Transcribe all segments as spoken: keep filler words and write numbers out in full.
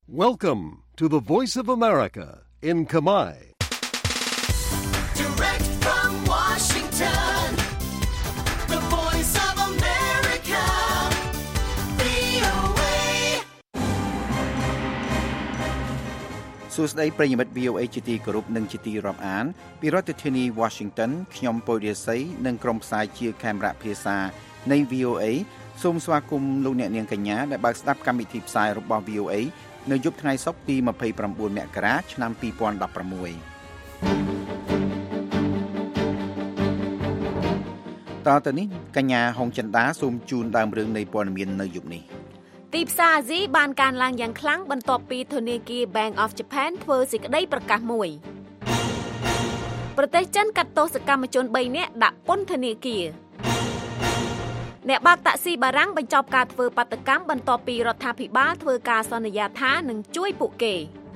Welcome to the Voice of America in Khmer. Direct from Washington, the Voice of America, វី អូ เอសួស្តីប្រិយមិត្ត វី អូ เอ ជាទីគោរពនិងជាទីរាប់អានពីរដ្ឋធានី Washington ខ្ញុំពូរិយស័យនិងក្រុមផ្សាយជាខេមរៈភាសានៃ វី អូ เอ សូមស្វាគមន៍លោកអ្នកនាងកញ្ញាដែលបើកស្ដាប់កម្មវិធីផ្សាយរបស់ វី អូ เอ នៅយប់ថ្ងៃសុក្រទីยี่สิบเก้าមករាឆ្នាំยี่สิบสิบหกតទៅនេះកញ្ញាហុងចិន្តាសូមជូនដើមរឿងនៃព័ត៌មាននៅយប់នេះទីផ្សារអាស៊ីបានកើនឡើងយ៉ាងខ្លាំងបន្ទាប់ពីធនាគារ Bank of Japan ធ្វើសេចក្តីប្រកាសមួយប្រទេសចិនកាត់ទោសកម្មជនបីនាក់ដាក់ពន្ធនាគារអ្នកបើកតាក់ស៊ីបារាំងបញ្ចប់ការធ្វើបាតកម្មបន្ទាប់ពីរដ្ឋាភិបាលធ្វើការសន្យាថានឹងជួយពួកគេ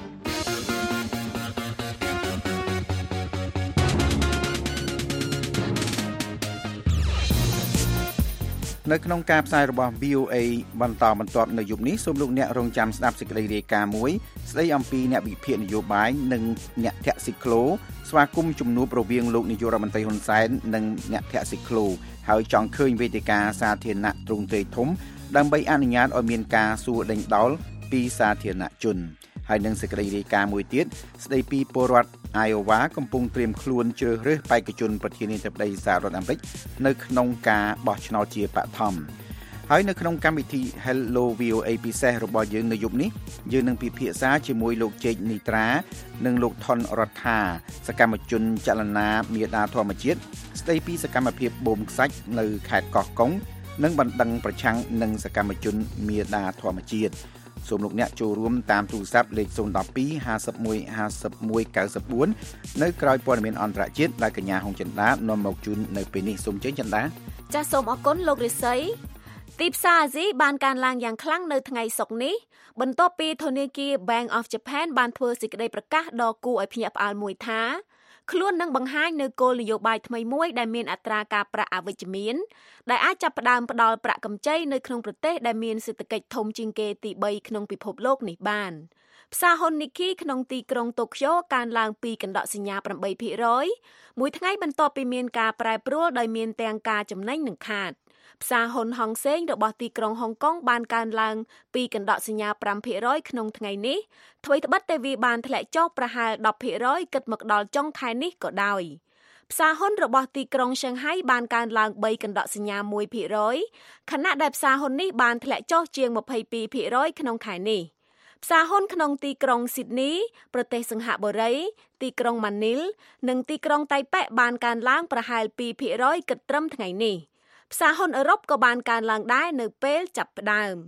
នៅក្នុងការផ្សាយរបស់ វី អូ เอ បន្តបន្ទាប់នៅយប់នេះសូមលោកអ្នករងចាំស្ដាប់សេចក្តីរាយការណ៍មួយស្ដីអំពីអ្នកវិភាគនយោបាយនិងអ្នកធាក់ស៊ីក្លូស្វាគមន៍ជំនួបរវាងលោកនាយករដ្ឋមន្ត្រីហ៊ុនសែននិងអ្នកធាក់ស៊ីក្លូហើយចង់ឃើញវេទិកាសាធារណៈទ្រង់ទ្រាយធំដើម្បីអនុញ្ញាតឲ្យមានការសួរដេញដោលពីសាធារណជនហើយនឹងសេចក្តីរាយការណ៍មួយទៀតស្ដីពីពលរដ្ឋ Iowa កំពុងត្រៀមខ្លួនជ្រើសរើសបេក្ខជនប្រធានាធិបតីសហរដ្ឋអាមេរិកនៅក្នុងការបោះឆ្នោតជាបឋមហើយនៅក្នុងកម្មវិធី Hello វី អូ เอ ពិសេសរបស់យើងនៅយប់នេះយើងនឹងពិភាក្សាជាមួយលោកជេកនីត្រានិងលោកថនរដ្ឋាសកម្មជនចលនាមេដាធម្មជាតិស្ដីពីសកម្មភាពបូមខ្សាច់នៅខេត្តកោះកុងនិងបណ្ដឹងប្រឆាំងនឹងសកម្មជនមេដាធម្មជាតិសូមលោកអ្នកចូលរួមតាមទូរស័ព្ទលេខศูนย์ หนึ่ง สอง ห้า หนึ่ง หนึ่ง ห้า หนึ่ง เก้า สี่នៅក្រោយព័ត៌មានអន្តរជាតិដែលកញ្ញាហុងចិន្តានាំមកជូននៅពេលនេះសូមជើញចិន្តាចាសសូមអរគុណលោករិស័យទីផ្សារអាស៊ីបានកើនឡើងយ៉ាងខ្លាំងនៅថ្ងៃសុក្រនេះបន្ទាប់ពីធនាគារ Bank of Japan បានធ្វើសេចក្តីប្រកាសដ៏គួរឲ្យភ្ញាក់ផ្អើលមួយថាខ្លួននឹងបង្ហាញនៅគោលនយោបាយថ្មីមួយដែលមានអត្រាការប្រាក់អវិជ្ជមានដែលអាចចាប់ផ្ដើមផ្ដល់ប្រាក់កម្ចីនៅក្នុងប្រទេសដែលមានសេដ្ឋកិច្ចធំជាងគេទីបីក្នុងពិភពលោកនេះបានផ្សារហ៊ុន Nikkei ក្នុងទីក្រុងតូក្យូកើនឡើងពីកណ្ដកសញ្ញាeight percentមួយថ្ងៃបន្ទាប់ពីមានការប្រែប្រួលដោយមានទាំងការចំណេញនិងខាតផ្សារហ៊ុនហុងសេងរបស់ទីក្រុងហុងកុងបានកើនឡើងពីកណ្ដកសញ្ញាfive percentក្នុងថ្ងៃនេះថ្មីត្បិតតែវាបានធ្លាក់ចុះប្រហែលten percentគិតមកដល់ចុងខែនេះក៏ដោយផ្សារហ៊ុនរបស់ទីក្រុងឈឹងហៃបានកើនឡើងthreeកណ្ដកសញ្ញាone percentខណៈដែលផ្សារហ៊ុននេះបានធ្លាក់ចុះជាងtwenty-two percentក្នុងខែនេះផ្សារហ៊ុនក្នុងទីក្រុងស៊ីដនីប្រទេសសិង្ហបុរីទីក្រុងម៉ានីលនិងទីក្រុងតៃប៉េបានកើនឡើងប្រហែលtwo percentគិតត្រឹមថ្ងៃនេះផ្សារហ៊ុនអឺរ៉ុបក៏បានកើនឡើងដែរនៅពេលចាប់ផ្ដើម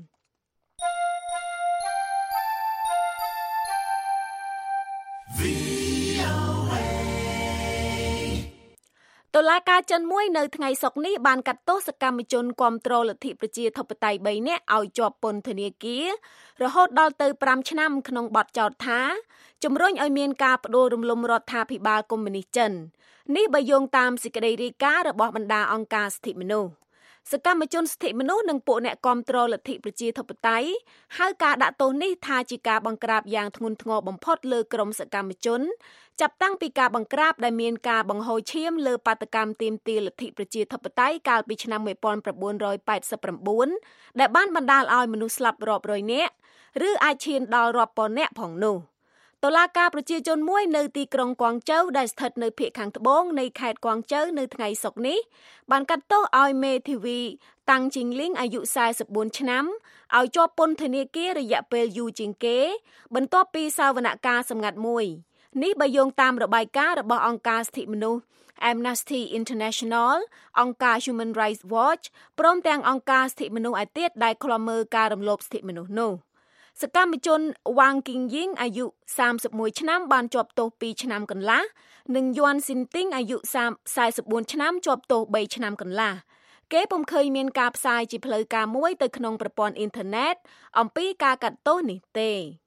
តុលាការចិនមួយនៅថ្ងៃសុក្រនេះបានកាត់ទោសសកម្មជនគាំទ្រលទ្ធិប្រជាធិបតេយ្យthreeនាក់ឲ្យជាប់ពន្ធនាគាររហូតដល់ទៅfiveឆ្នាំក្នុងបទចោទថាជំរុញឲ្យមានការផ្ដួលរំលំរដ្ឋាភិបាលកុម្មុយនីសចិននេះបើយោងតាមសេចក្តីរាយការណ៍របស់បណ្ដាអង្គការសិទ្ធិមនុស្សសកម្មជនសិទ្ធិមនុស្សនិងពួកអ្នកគាំទ្រលទ្ធិប្រជាធិបតេយ្យហៅការដាក់ទោសនេះថាជាការបង្ក្រាបយ៉ាងធ្ងន់ធ្ងរបំផុតលើក្រុមសកម្មជនចាប់តាំងពីការបង្ក្រាបដែលមានការបង្ហូរឈាមលើបាតកម្មទាមទារលទ្ធិប្រជាធិបតេយ្យកាលពីឆ្នាំnineteen eighty-nineដែលបានបណ្ដាលឲ្យមនុស្សស្លាប់រាប់រយនាក់ឬអាចឈានដល់រាប់ពាន់នាក់ផងនោះតុលាការប្រជាជនមួយនៅទីក្រុងកួងជូវដែលស្ថិតនៅភាគខាងត្បូងនៃខេត្តកួងជូវនៅថ្ងៃសុក្រនេះបានកាត់ទោសឲ្យមេធាវីតាំងជីងលីងអាយុforty-fourឆ្នាំឲ្យជាប់ពន្ធនាគាររយៈពេលយូរជាងគេបន្ទាប់ពីសវនកម្មសម្ងាត់មួយនេះបើយោងតាមរបាយការណ៍របស់អង្គការសិទ្ធិមនុស្ស Amnesty International អង្គការ Human Rights Watch ព្រមទាំងអង្គការសិទ្ធិមនុស្សឯទៀតដែលឃ្លាំមើលការរំលោភសិទ្ធិមនុស្សនោះសកម្មជនវ៉ាងគីងយីងអាយុthirty-oneឆ្នាំបានជាប់ទោសtwoឆ្នាំកន្លះនិងយួនស៊ីនទីងអាយុforty-fourឆ្នាំជាប់ទោសthreeឆ្នាំកន្លះគេពុំឃើញមានការផ្សាយជាផ្លូវការមួយទៅក្នុងប្រព័ន្ធអ៊ីនធឺណិតអំពីការកាត់ទោសនេះទេ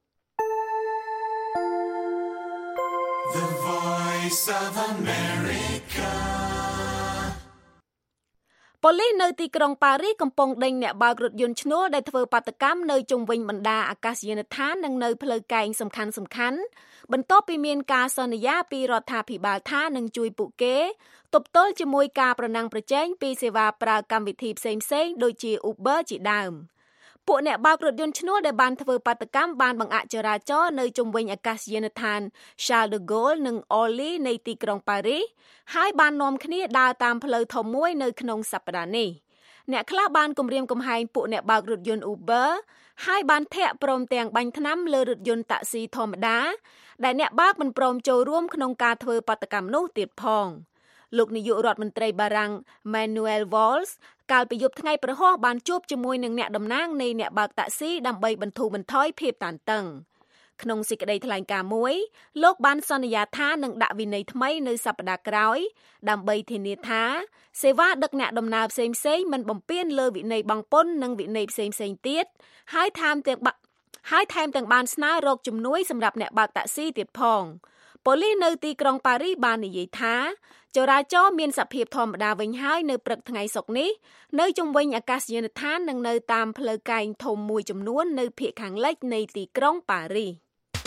The Voice of America ប៉ូលីសនៅទីក្រុងប៉ារីសកំពុងដេញអ្នកបើករថយន្តឈ្នួលដែលធ្វើបាតុកម្មនៅជុំវិញបណ្ដាអាកាសយានដ្ឋាននិងនៅផ្លូវកែងសំខាន់ៗបន្ទាប់ពីមានការសន្យាពីរដ្ឋាភិបាលថានឹងជួយពួកគេទប់ទល់ជាមួយការប្រណាំងប្រជែងពីសេវាប្រើកម្មវិធីផ្សេងៗដូចជា Uber ជាដើមពួកអ្នកបើករថយន្តឈ្នួលដែលបានធ្វើបាតុកម្មបានបង្អាក់ចរាចរណ៍នៅជុំវិញអាកាសយានដ្ឋាន Charles de Gaulle និង Orly នៃទីក្រុងប៉ារីសហើយបាននាំគ្នាដើរតាមផ្លូវធំមួយនៅក្នុងសប្តាហ៍នេះអ្នកខ្លះបានគំរាមកំហែងពួកអ្នកបើករថយន្ត Uber ហើយបានធាក់ព្រមទាំងបាញ់ថ្នាំលើរថយន្តតាក់ស៊ីធម្មតាដែលអ្នកបើកមិនព្រមចូលរួមក្នុងការធ្វើបាតុកម្មនោះទៀតផងលោកនាយករដ្ឋមន្ត្រីបារាំង Manuel Valls កាលពីយប់ថ្ងៃប្រហ័សបានជួបជាមួយនឹងអ្នកតំណាងនៃអ្នកបើកតាក់ស៊ីដើម្បីបន្ធូរបន្ថយភាពតានតឹងក្នុងសេចក្តីថ្លែងការណ៍មួយលោកបានសន្យាថានឹងដាក់វិន័យថ្មីនៅសប្តាហ៍ក្រោយដើម្បីធានាថាសេវាដឹកអ្នកដំណើរផ្សេងៗមិនបំពានលើវិន័យបង់ពន្ធនិងវិន័យផ្សេងៗទៀតហើយថែមទាំងហើយថែមទាំងបានស្នើរកជំនួយសម្រាប់អ្នកបើកតាក់ស៊ីទៀតផងប៉ូលីសនៅទីក្រុងប៉ារីសបាននិយាយថាចរាចរណ៍មានសភាពធម្មតាវិញហើយនៅព្រឹកថ្ងៃសុក្រនេះនៅជុំវិញអាកាសយានដ្ឋាននិងនៅតាមផ្លូវកែងធំមួយចំនួននៅភាគខាងលិចនៃទីក្រុងប៉ារីស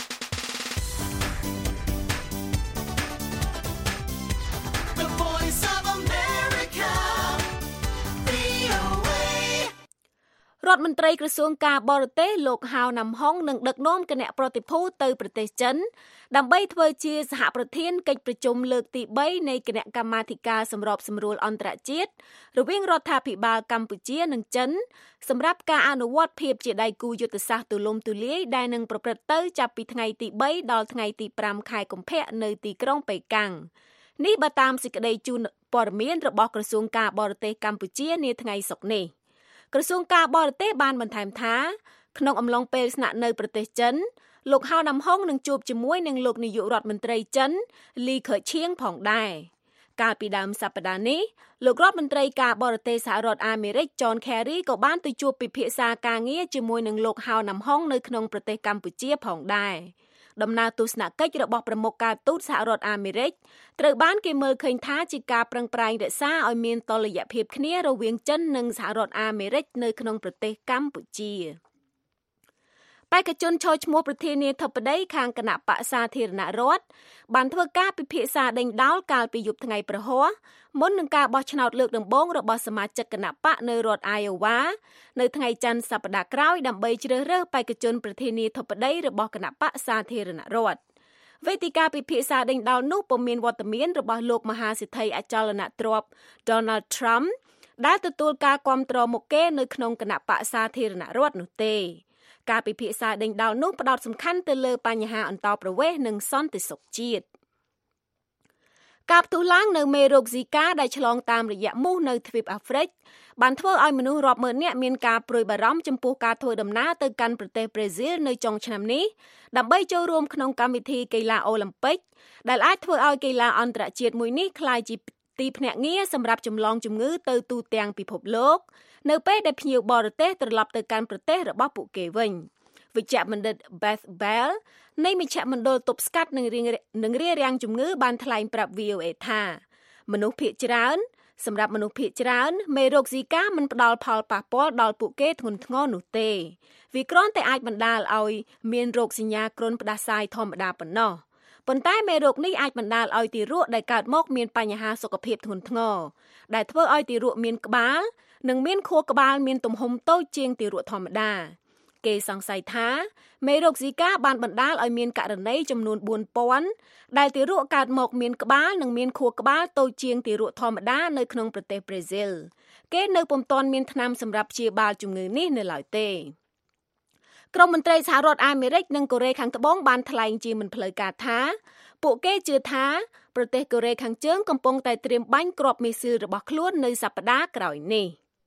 រដ្ឋមន្ត្រីក្រសួងការបរទេសលោកហៅណាំហុងនឹងដឹកនាំគណៈប្រតិភូទៅប្រទេសចិនដើម្បីធ្វើជាសហប្រធានកិច្ចប្រជុំលើកទីបីនៃគណៈកម្មាធិការសម្របសម្រួលអន្តរជាតិរវាងរដ្ឋាភិបាលកម្ពុជានិងចិនសម្រាប់ការអនុវត្តភាពជាដៃគូយុទ្ធសាស្ត្រទូលំទូលាយដែលនឹងប្រព្រឹត្តទៅចាប់ពីថ្ងៃទីបីដល់ថ្ងៃទីប្រាំខែកុម្ភៈនៅទីក្រុងប៉េកាំងនេះបើតាមសេចក្តីជូនព័ត៌មានរបស់ក្រសួងការបរទេសកម្ពុជានាថ្ងៃសុក្រនេះក្រសួងការបរទេសបានបន្ថែមថាក្នុងអំឡុងពេលស្នាក់នៅប្រទេសចិនលោកហៅណាំហុងនឹងជួបជាមួយនឹងលោកនាយករដ្ឋមន្ត្រីចិនលីខឺឈៀងផងដែរកាលពីដើមសប្តាហ៍នេះលោករដ្ឋមន្ត្រីការបរទេសសហរដ្ឋអាមេរិក John Kerry ក៏បានទៅជួបពិភាក្សាការងារជាមួយនឹងលោកហៅណាំហុងនៅក្នុងប្រទេសកម្ពុជាផងដែរដំណើរទស្សនកិច្ចរបស់ប្រមុខការទូតសហរដ្ឋអាមេរិកត្រូវបានគេមើលឃើញថាជាការប្រឹងប្រែងរក្សាឲ្យមានតុល្យភាពគ្នារវាងចិននិងសហរដ្ឋអាមេរិកនៅក្នុងប្រទេសកម្ពុជាបេក្ខជនចូលឈ្មោះប្រធានាធិបតីខាងគណៈបក្សសាធារណរដ្ឋបានធ្វើការពិភាក្សាដេញដោលកាលពីយប់ថ្ងៃប្រហ័សមុននឹងការបោះឆ្នោតលើកដំបូងរបស់សមាជិកគណៈបកនៅរដ្ឋ Iowa នៅថ្ងៃច័ន្ទសប្តាហ៍ក្រោយដើម្បីជ្រើសរើសបេក្ខជនប្រធានាធិបតីរបស់គណៈបក្សសាធារណរដ្ឋវេទិកាពិភាក្សាដេញដោលនោះពុំមានវត្តមានរបស់លោកមហាសេដ្ឋីអចលនទ្រព្យ Donald Trump ដែលទទួលការគាំទ្រមកគេនៅក្នុងគណៈបក្សសាធារណរដ្ឋនោះទេការពិភាក្សាដេញដោលនោះផ្ដោតសំខាន់ទៅលើបញ្ហាអន្តោប្រវេសន៍និងសន្តិសុខជាតិការផ្ទុះឡើងនៅមេរោគ Zika ដែលឆ្លងតាមរយៈមូសនៅទ្វីបអាហ្វ្រិកបានធ្វើឲ្យមនុស្សរាប់ម៉ឺននាក់មានការព្រួយបារម្ភចំពោះការធ្វើដំណើរទៅកាន់ប្រទេសប្រេស៊ីលនៅចុងឆ្នាំនេះដើម្បីចូលរួមក្នុងកម្មវិធីកីឡាអូឡ িম্প ពិកដែលអាចធ្វើឲ្យកីឡាអន្តរជាតិមួយនេះក្លាយជាទីភ្នាក់ងារសម្រាប់ចម្លងជំងឺទៅទូទាំងពិភពលោកនៅពេលដែលភ្ញៀវបរទេសត្រឡប់ទៅកាន់ប្រទេសរបស់ពួកគេវិញវិជ្ជបណ្ឌិត Beth Bell នៃមជ្ឈមណ្ឌលទប់ស្កាត់និងនឹងរារាំងជំងឺបានថ្លែងប្រាប់ វី អូ เอ ថាមនុស្សភាគច្រើនសម្រាប់មនុស្សភាគច្រើនមេរោគ Zika មិនផ្ដល់ផលប៉ះពាល់ដល់ពួកគេធ្ងន់ធ្ងរនោះទេវាគ្រាន់តែអាចបណ្ដាលឲ្យមានរោគសញ្ញាគ្រុនផ្ដាសាយធម្មតាប៉ុណ្ណោះប៉ុន្តែមេរោគនេះអាចបណ្ដាលឲ្យទារកដែលកើតមកមានបញ្ហាសុខភាពធ្ងន់ធ្ងរដែលធ្វើឲ្យទារកមានក្បាលនិងមានខួរក្បាលមានទំហំតូចជាងទារកធម្មតាគេសង្ស័យថាមេរោគ Zika បានបណ្ដាលឲ្យមានករណីចំនួនបួនពាន់ដែលទារកកើតមកមានក្បាលនិងមានខួរក្បាលតូចជាងទារកធម្មតានៅក្នុងប្រទេសប្រេស៊ីលគេនៅពុំទាន់មានថ្នាំសម្រាប់ព្យាបាលជំងឺនេះនៅឡើយទេក្រុមមន្ត្រីសហរដ្ឋអាមេរិកនិងកូរ៉េខាងត្បូងបានថ្លែងជាមិនផ្លូវការថាពួកគេជឿថាប្រទេសកូរ៉េខាងជើងកំពុងតែត្រៀមបាញ់គ្រាប់មីស៊ីលរបស់ខ្លួននៅសប្តាហ៍ក្រោយនេះ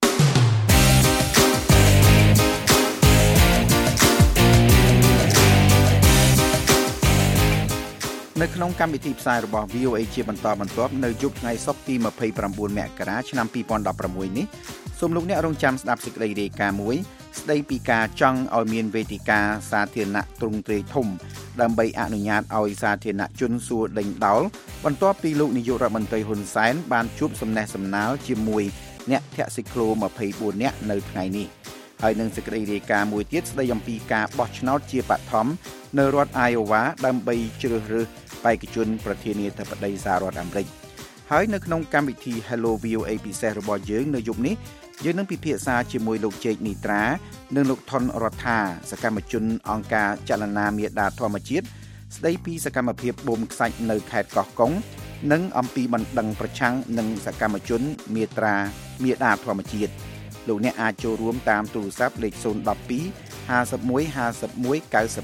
នៅក្នុងកម្មវិធីផ្សាយរបស់ វី អូ เอ ជាបន្តបន្ទាប់នៅយប់ថ្ងៃសុក្រទីម្ភៃប្រាំបួនមករាឆ្នាំពីរពាន់ដប់ប្រាំមួយនេះសូមលោកអ្នករងចាំស្ដាប់សេចក្តីរាយការណ៍មួយស្ដីពីការចង់ឲ្យមានវេទិកាសាធារណៈទ្រង់ទ្រាយធំដើម្បីអនុញ្ញាតឲ្យសាធារណជនសួរដេញដោលបន្ទាប់ពីលោកនាយករដ្ឋមន្ត្រីហ៊ុនសែនបានជួបសំណេះសំណាលជាមួយអ្នកធាក់ស៊ីក្លូยี่สิบสี่នាក់នៅថ្ងៃនេះហើយនឹងសេចក្តីរាយការណ៍មួយទៀតស្តីអំពីការបោះឆ្នោតជាបឋមនៅរដ្ឋ Iowa ដើម្បីជ្រើសរើសបេក្ខជនប្រធានាធិបតីសហរដ្ឋអាមេរិកហើយនៅក្នុងកម្មវិធី Hello វី អូ เอ ពិសេសរបស់យើងនៅយប់នេះយើងនឹងពិភាក្សាជាមួយលោកជេកនីត្រានិងលោកថនរដ្ឋាសកម្មជនអង្គការចលនាមេដាធម្មជាតិស្ដីពីសកម្មភាពបូមខ្សាច់នៅខេត្តកោះកុងនិងអំពីបណ្ដឹងប្រឆាំងនឹងសកម្មជនមេត្រាមេដាធម្មជាតិលោកអ្នកអាចចូលរួមតាមទូរស័ព្ទលេខศูนย์ หนึ่ง สอง ห้า หนึ่ง หนึ่ง ห้า หนึ่ง หนึ่ง เก้า สี่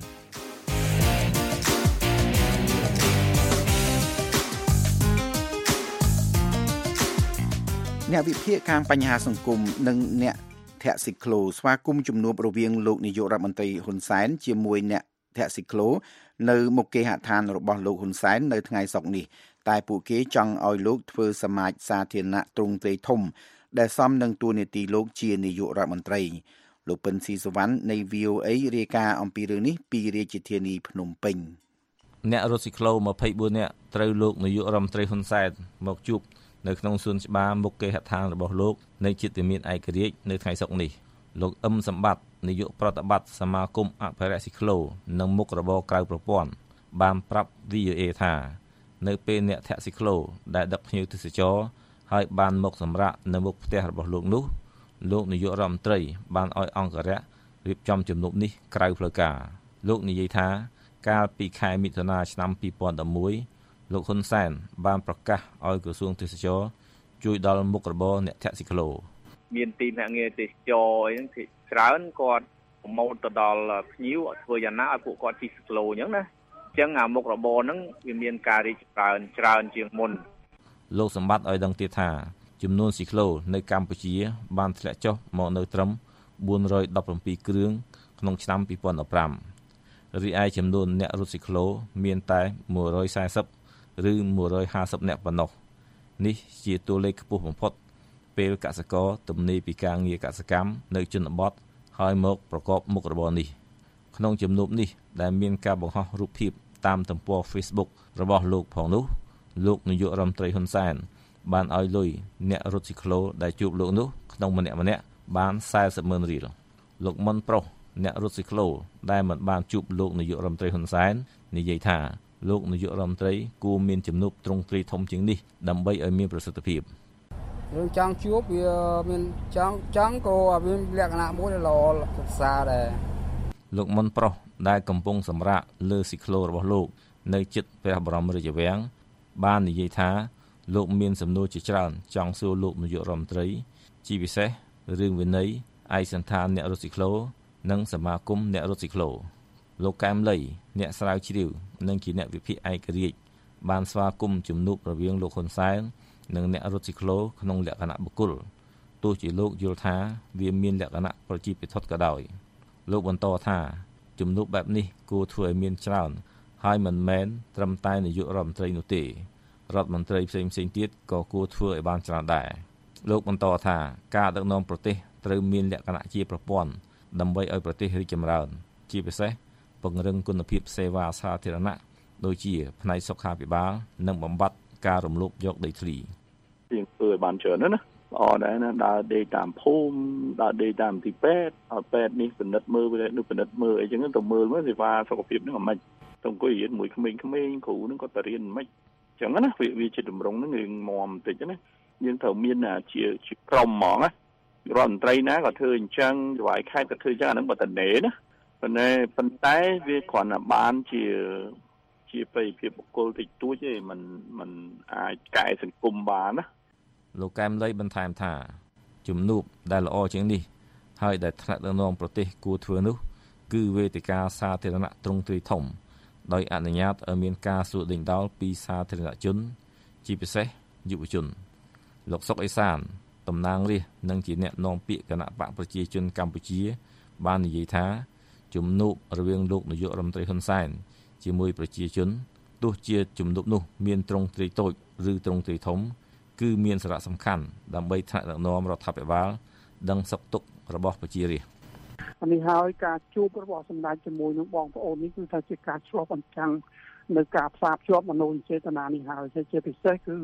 អ្នកវិភាគខាងបញ្ហាសង្គមនិងអ្នកធាក់ស៊ីក្លូស្វាគមន៍ជំនួបរវាងលោកនាយករដ្ឋមន្ត្រីហ៊ុនសែនជាមួយអ្នកធាក់ស៊ីក្លូនៅមុខគេហដ្ឋានរបស់លោកហ៊ុនសែននៅថ្ងៃសុក្រនេះតែពួកគេចង់ឲ្យលោកធ្វើសមាជសាធារណៈទ្រង់ទ្រាយធំដែលសមនឹងតួនាទីលោកជានាយករដ្ឋមន្ត្រីលោកពិនស៊ីសវណ្ណនៃ វី អូ เอ រាយការណ៍អំពីរឿងនេះពីរាជធានីភ្នំពេញអ្នករត់ស៊ីក្លូยี่สิบสี่នាក់ត្រូវលោកនាយករដ្ឋមន្ត្រីហ៊ុនសែនមកជួបនៅក្នុងសួនច្បារមុខគេហដ្ឋានរបស់លោកនៃជាតិមានឯករាជ្យនៅថ្ងៃសុក្រនេះលោកអឹមសម្បត្តិនាយកប្រតិបត្តិសមាគមអភិរក្សស៊ីក្លូនិងមុខរបរក្រៅប្រព័ន្ធបានប្រាប់ វី អូ เอ ថានៅពេលអ្នកធាក់ស៊ីក្លូដែលដឹកភ្ញៀវទេសចរហើយបានមកសម្រាកនៅមុខផ្ទះរបស់លោកនោះលោកនាយករដ្ឋមន្ត្រីបានឲ្យអង្គរៈរៀបចំជំនុំនេះក្រៅផ្លូវការលោកនិយាយថាកាលពីខែមិថុនាឆ្នាំពីរពាន់ដប់មួយលោកហ៊ុនសែនបានប្រកាសឲ្យក្រសួងទេសចរជួយដល់មុខរបរអ្នកធាក់ស៊ីក្លូមានទីភ្នាក់ងារទេសចរអីហ្នឹងទីច្រើនគាត់ប្រម៉ូទទៅដល់ភ្ញៀវធ្វើយ៉ាងណាឲ្យពួកគាត់ជិះស៊ីក្លូអញ្ចឹងណាអញ្ចឹងអាមុខរបរហ្នឹងវាមានការរីកចម្រើនច្រើនជាងមុនលោកសម្បត្តិឲ្យដឹងទៀតថាចំនួនស៊ីក្លូនៅកម្ពុជាបានធ្លាក់ចុះមកនៅត្រឹមបួនរយដប់ប្រាំពីរគ្រឿងក្នុងឆ្នាំពីរពាន់ដប់ប្រាំរីឯចំនួនអ្នករត់ស៊ីក្លូមានតែមួយរយសែសិបឬមួយរយห้าสิบនាក់ប៉ុណ្ណោះនេះជាតួលេខខ្ពស់បំផុតពេលកសិករទំនេរពីការងារកសិកម្មនៅជនបទហើយមកប្រកបមុខរបរនេះក្នុងជំនួបនេះដែលមានការបង្ហោះរូបភាពតាមទំព័រ Facebook របស់លោកផងនោះលោកនាយករដ្ឋមន្ត្រីហ៊ុនសែនបានឲ្យលុយអ្នករត់ស៊ីក្លូដែលជួបលោកនោះក្នុងម្នាក់ម្នាក់បានសែសិបម៉ឺនរៀលលោកមុនប្រុសអ្នករត់ស៊ីក្លូដែលមិនបានជួបលោកនាយករដ្ឋមន្ត្រីហ៊ុនសែននិយាយថាលោកនាយករដ្ឋមន្ត្រីគួរមានជំនួបទ្រង់ទ្រាយធំជាងនេះដើម្បីឲ្យមានប្រសិទ្ធភាពរឿងចង់ជួបវាមានចង់ចង់ក៏មានលក្ខណៈមួយដែលល្អសិក្សាដែរលោកមុនប្រុសដែលកំពុងសម្រាកលើស៊ីក្លូរបស់លោកនៅជិតព្រះបរមរាជវាំងបាននិយាយថាលោកមានសំណួរជាច្រើនចង់សួរលោកនាយករដ្ឋមន្ត្រីជាពិសេសរឿងវិន័យឯកសណ្ឋានអ្នករត់ស៊ីក្លូនិងសមាគមអ្នករត់ស៊ីក្លូលោកកែមលីអ្នកស្រាវជ្រាវនិងជាអ្នកវិភាគឯករាជ្យបានស្វាគមន៍ជំនួបរវាងលោកហ៊ុនសែននិងអ្នករត់ស៊ីក្លូក្នុងលក្ខណៈបុគ្គលទោះជាលោកយល់ថាវាមានលក្ខណៈប្រជាពិធដ្ឋក៏ដោយលោកបន្តថាជំនួបបែបនេះគួរធ្វើឲ្យមានច្រើនហើយមិនមែនត្រឹមតែនាយករដ្ឋមន្ត្រីនោះទេរដ្ឋមន្ត្រីផ្សេងផ្សេងទៀតក៏គួរធ្វើឲ្យបានច្រើនដែរលោកបន្តថាការដឹកនាំប្រទេសត្រូវមានលក្ខណៈជាប្រព័ន្ធដើម្បីឲ្យប្រទេសរីកចម្រើនជាពិសេសពង្រឹងគុណភាពសេវាសាធារណៈដូចជាផ្នែកសុខាភិបាលនិងបំបត្តិការរំលោភយកដីធ្លីយើងធ្វើឲ្យបានច្រើនណាស់ល្អដែរណាដើរដេកតាមភូមិដើរដេកតាមទីពេទ្យឲ្យពេទ្យនេះពិនិត្យមើលវានោះពិនិត្យមើលអីចឹងទៅមើលមើលសេវាសុខភាពហ្នឹងមិនទៅអង្គុយរៀនមួយក្មេងៗគ្រូហ្នឹងគាត់ទៅរៀនមិនចឹងណាវាវាជាតម្រង់ហ្នឹងរឿងមមបន្តិចណាយើងត្រូវមានជាជាក្រុមហ្មងណារដ្ឋមន្ត្រីណាក៏ធ្វើអញ្ចឹងចៅហ្វាយខេត្តក៏ធ្វើអញ្ចឹងអាហ្នឹងបើតនេណាប៉ុន្តែប៉ុន្តែវាគ្រាន់តែបានជាជាប្រតិភិបបុគ្គលតិចតួចទេมันมันអាចកែសង្គមបានណាលោកកែមលីបន្ថែមថាជំនួបដែលល្អជាងនេះហើយដែលថ្នាក់ដឹកនាំប្រទេសគួរធ្វើនោះគឺវេទិកាសាធារណៈទ្រង់ទ្រាយធំដោយអនុញ្ញាតឲ្យមានការសួរដេញដោលពីសាធារណជនជាពិសេសយុវជនលោកសុកអេសានតំណាងរាស្ត្រនិងជាអ្នកនាំពាក្យគណៈបកប្រជាជនកម្ពុជាបាននិយាយថាជំនួបរវាងលោកនាយករដ្ឋមន្ត្រីហ៊ុនសែនជាមួយប្រជាជនទោះជាជំនួបនោះមានទ្រង់ទ្រាយតូចឬទ្រង់ទ្រាយធំគឺមានសារៈសំខាន់ដើម្បីថ្នាក់ដឹកនាំរដ្ឋាភិបាលដឹងសុខទុក្ខរបស់ប្រជារាស្ត្រនេះហើយការជួបរបស់សម្ដេចជាមួយនឹងបងប្អូននេះគឺថាជាការឆ្លុះបញ្ចាំងនៅការផ្សារភ្ជាប់មនោសញ្ចេតនានេះហើយជាពិសេសគឺ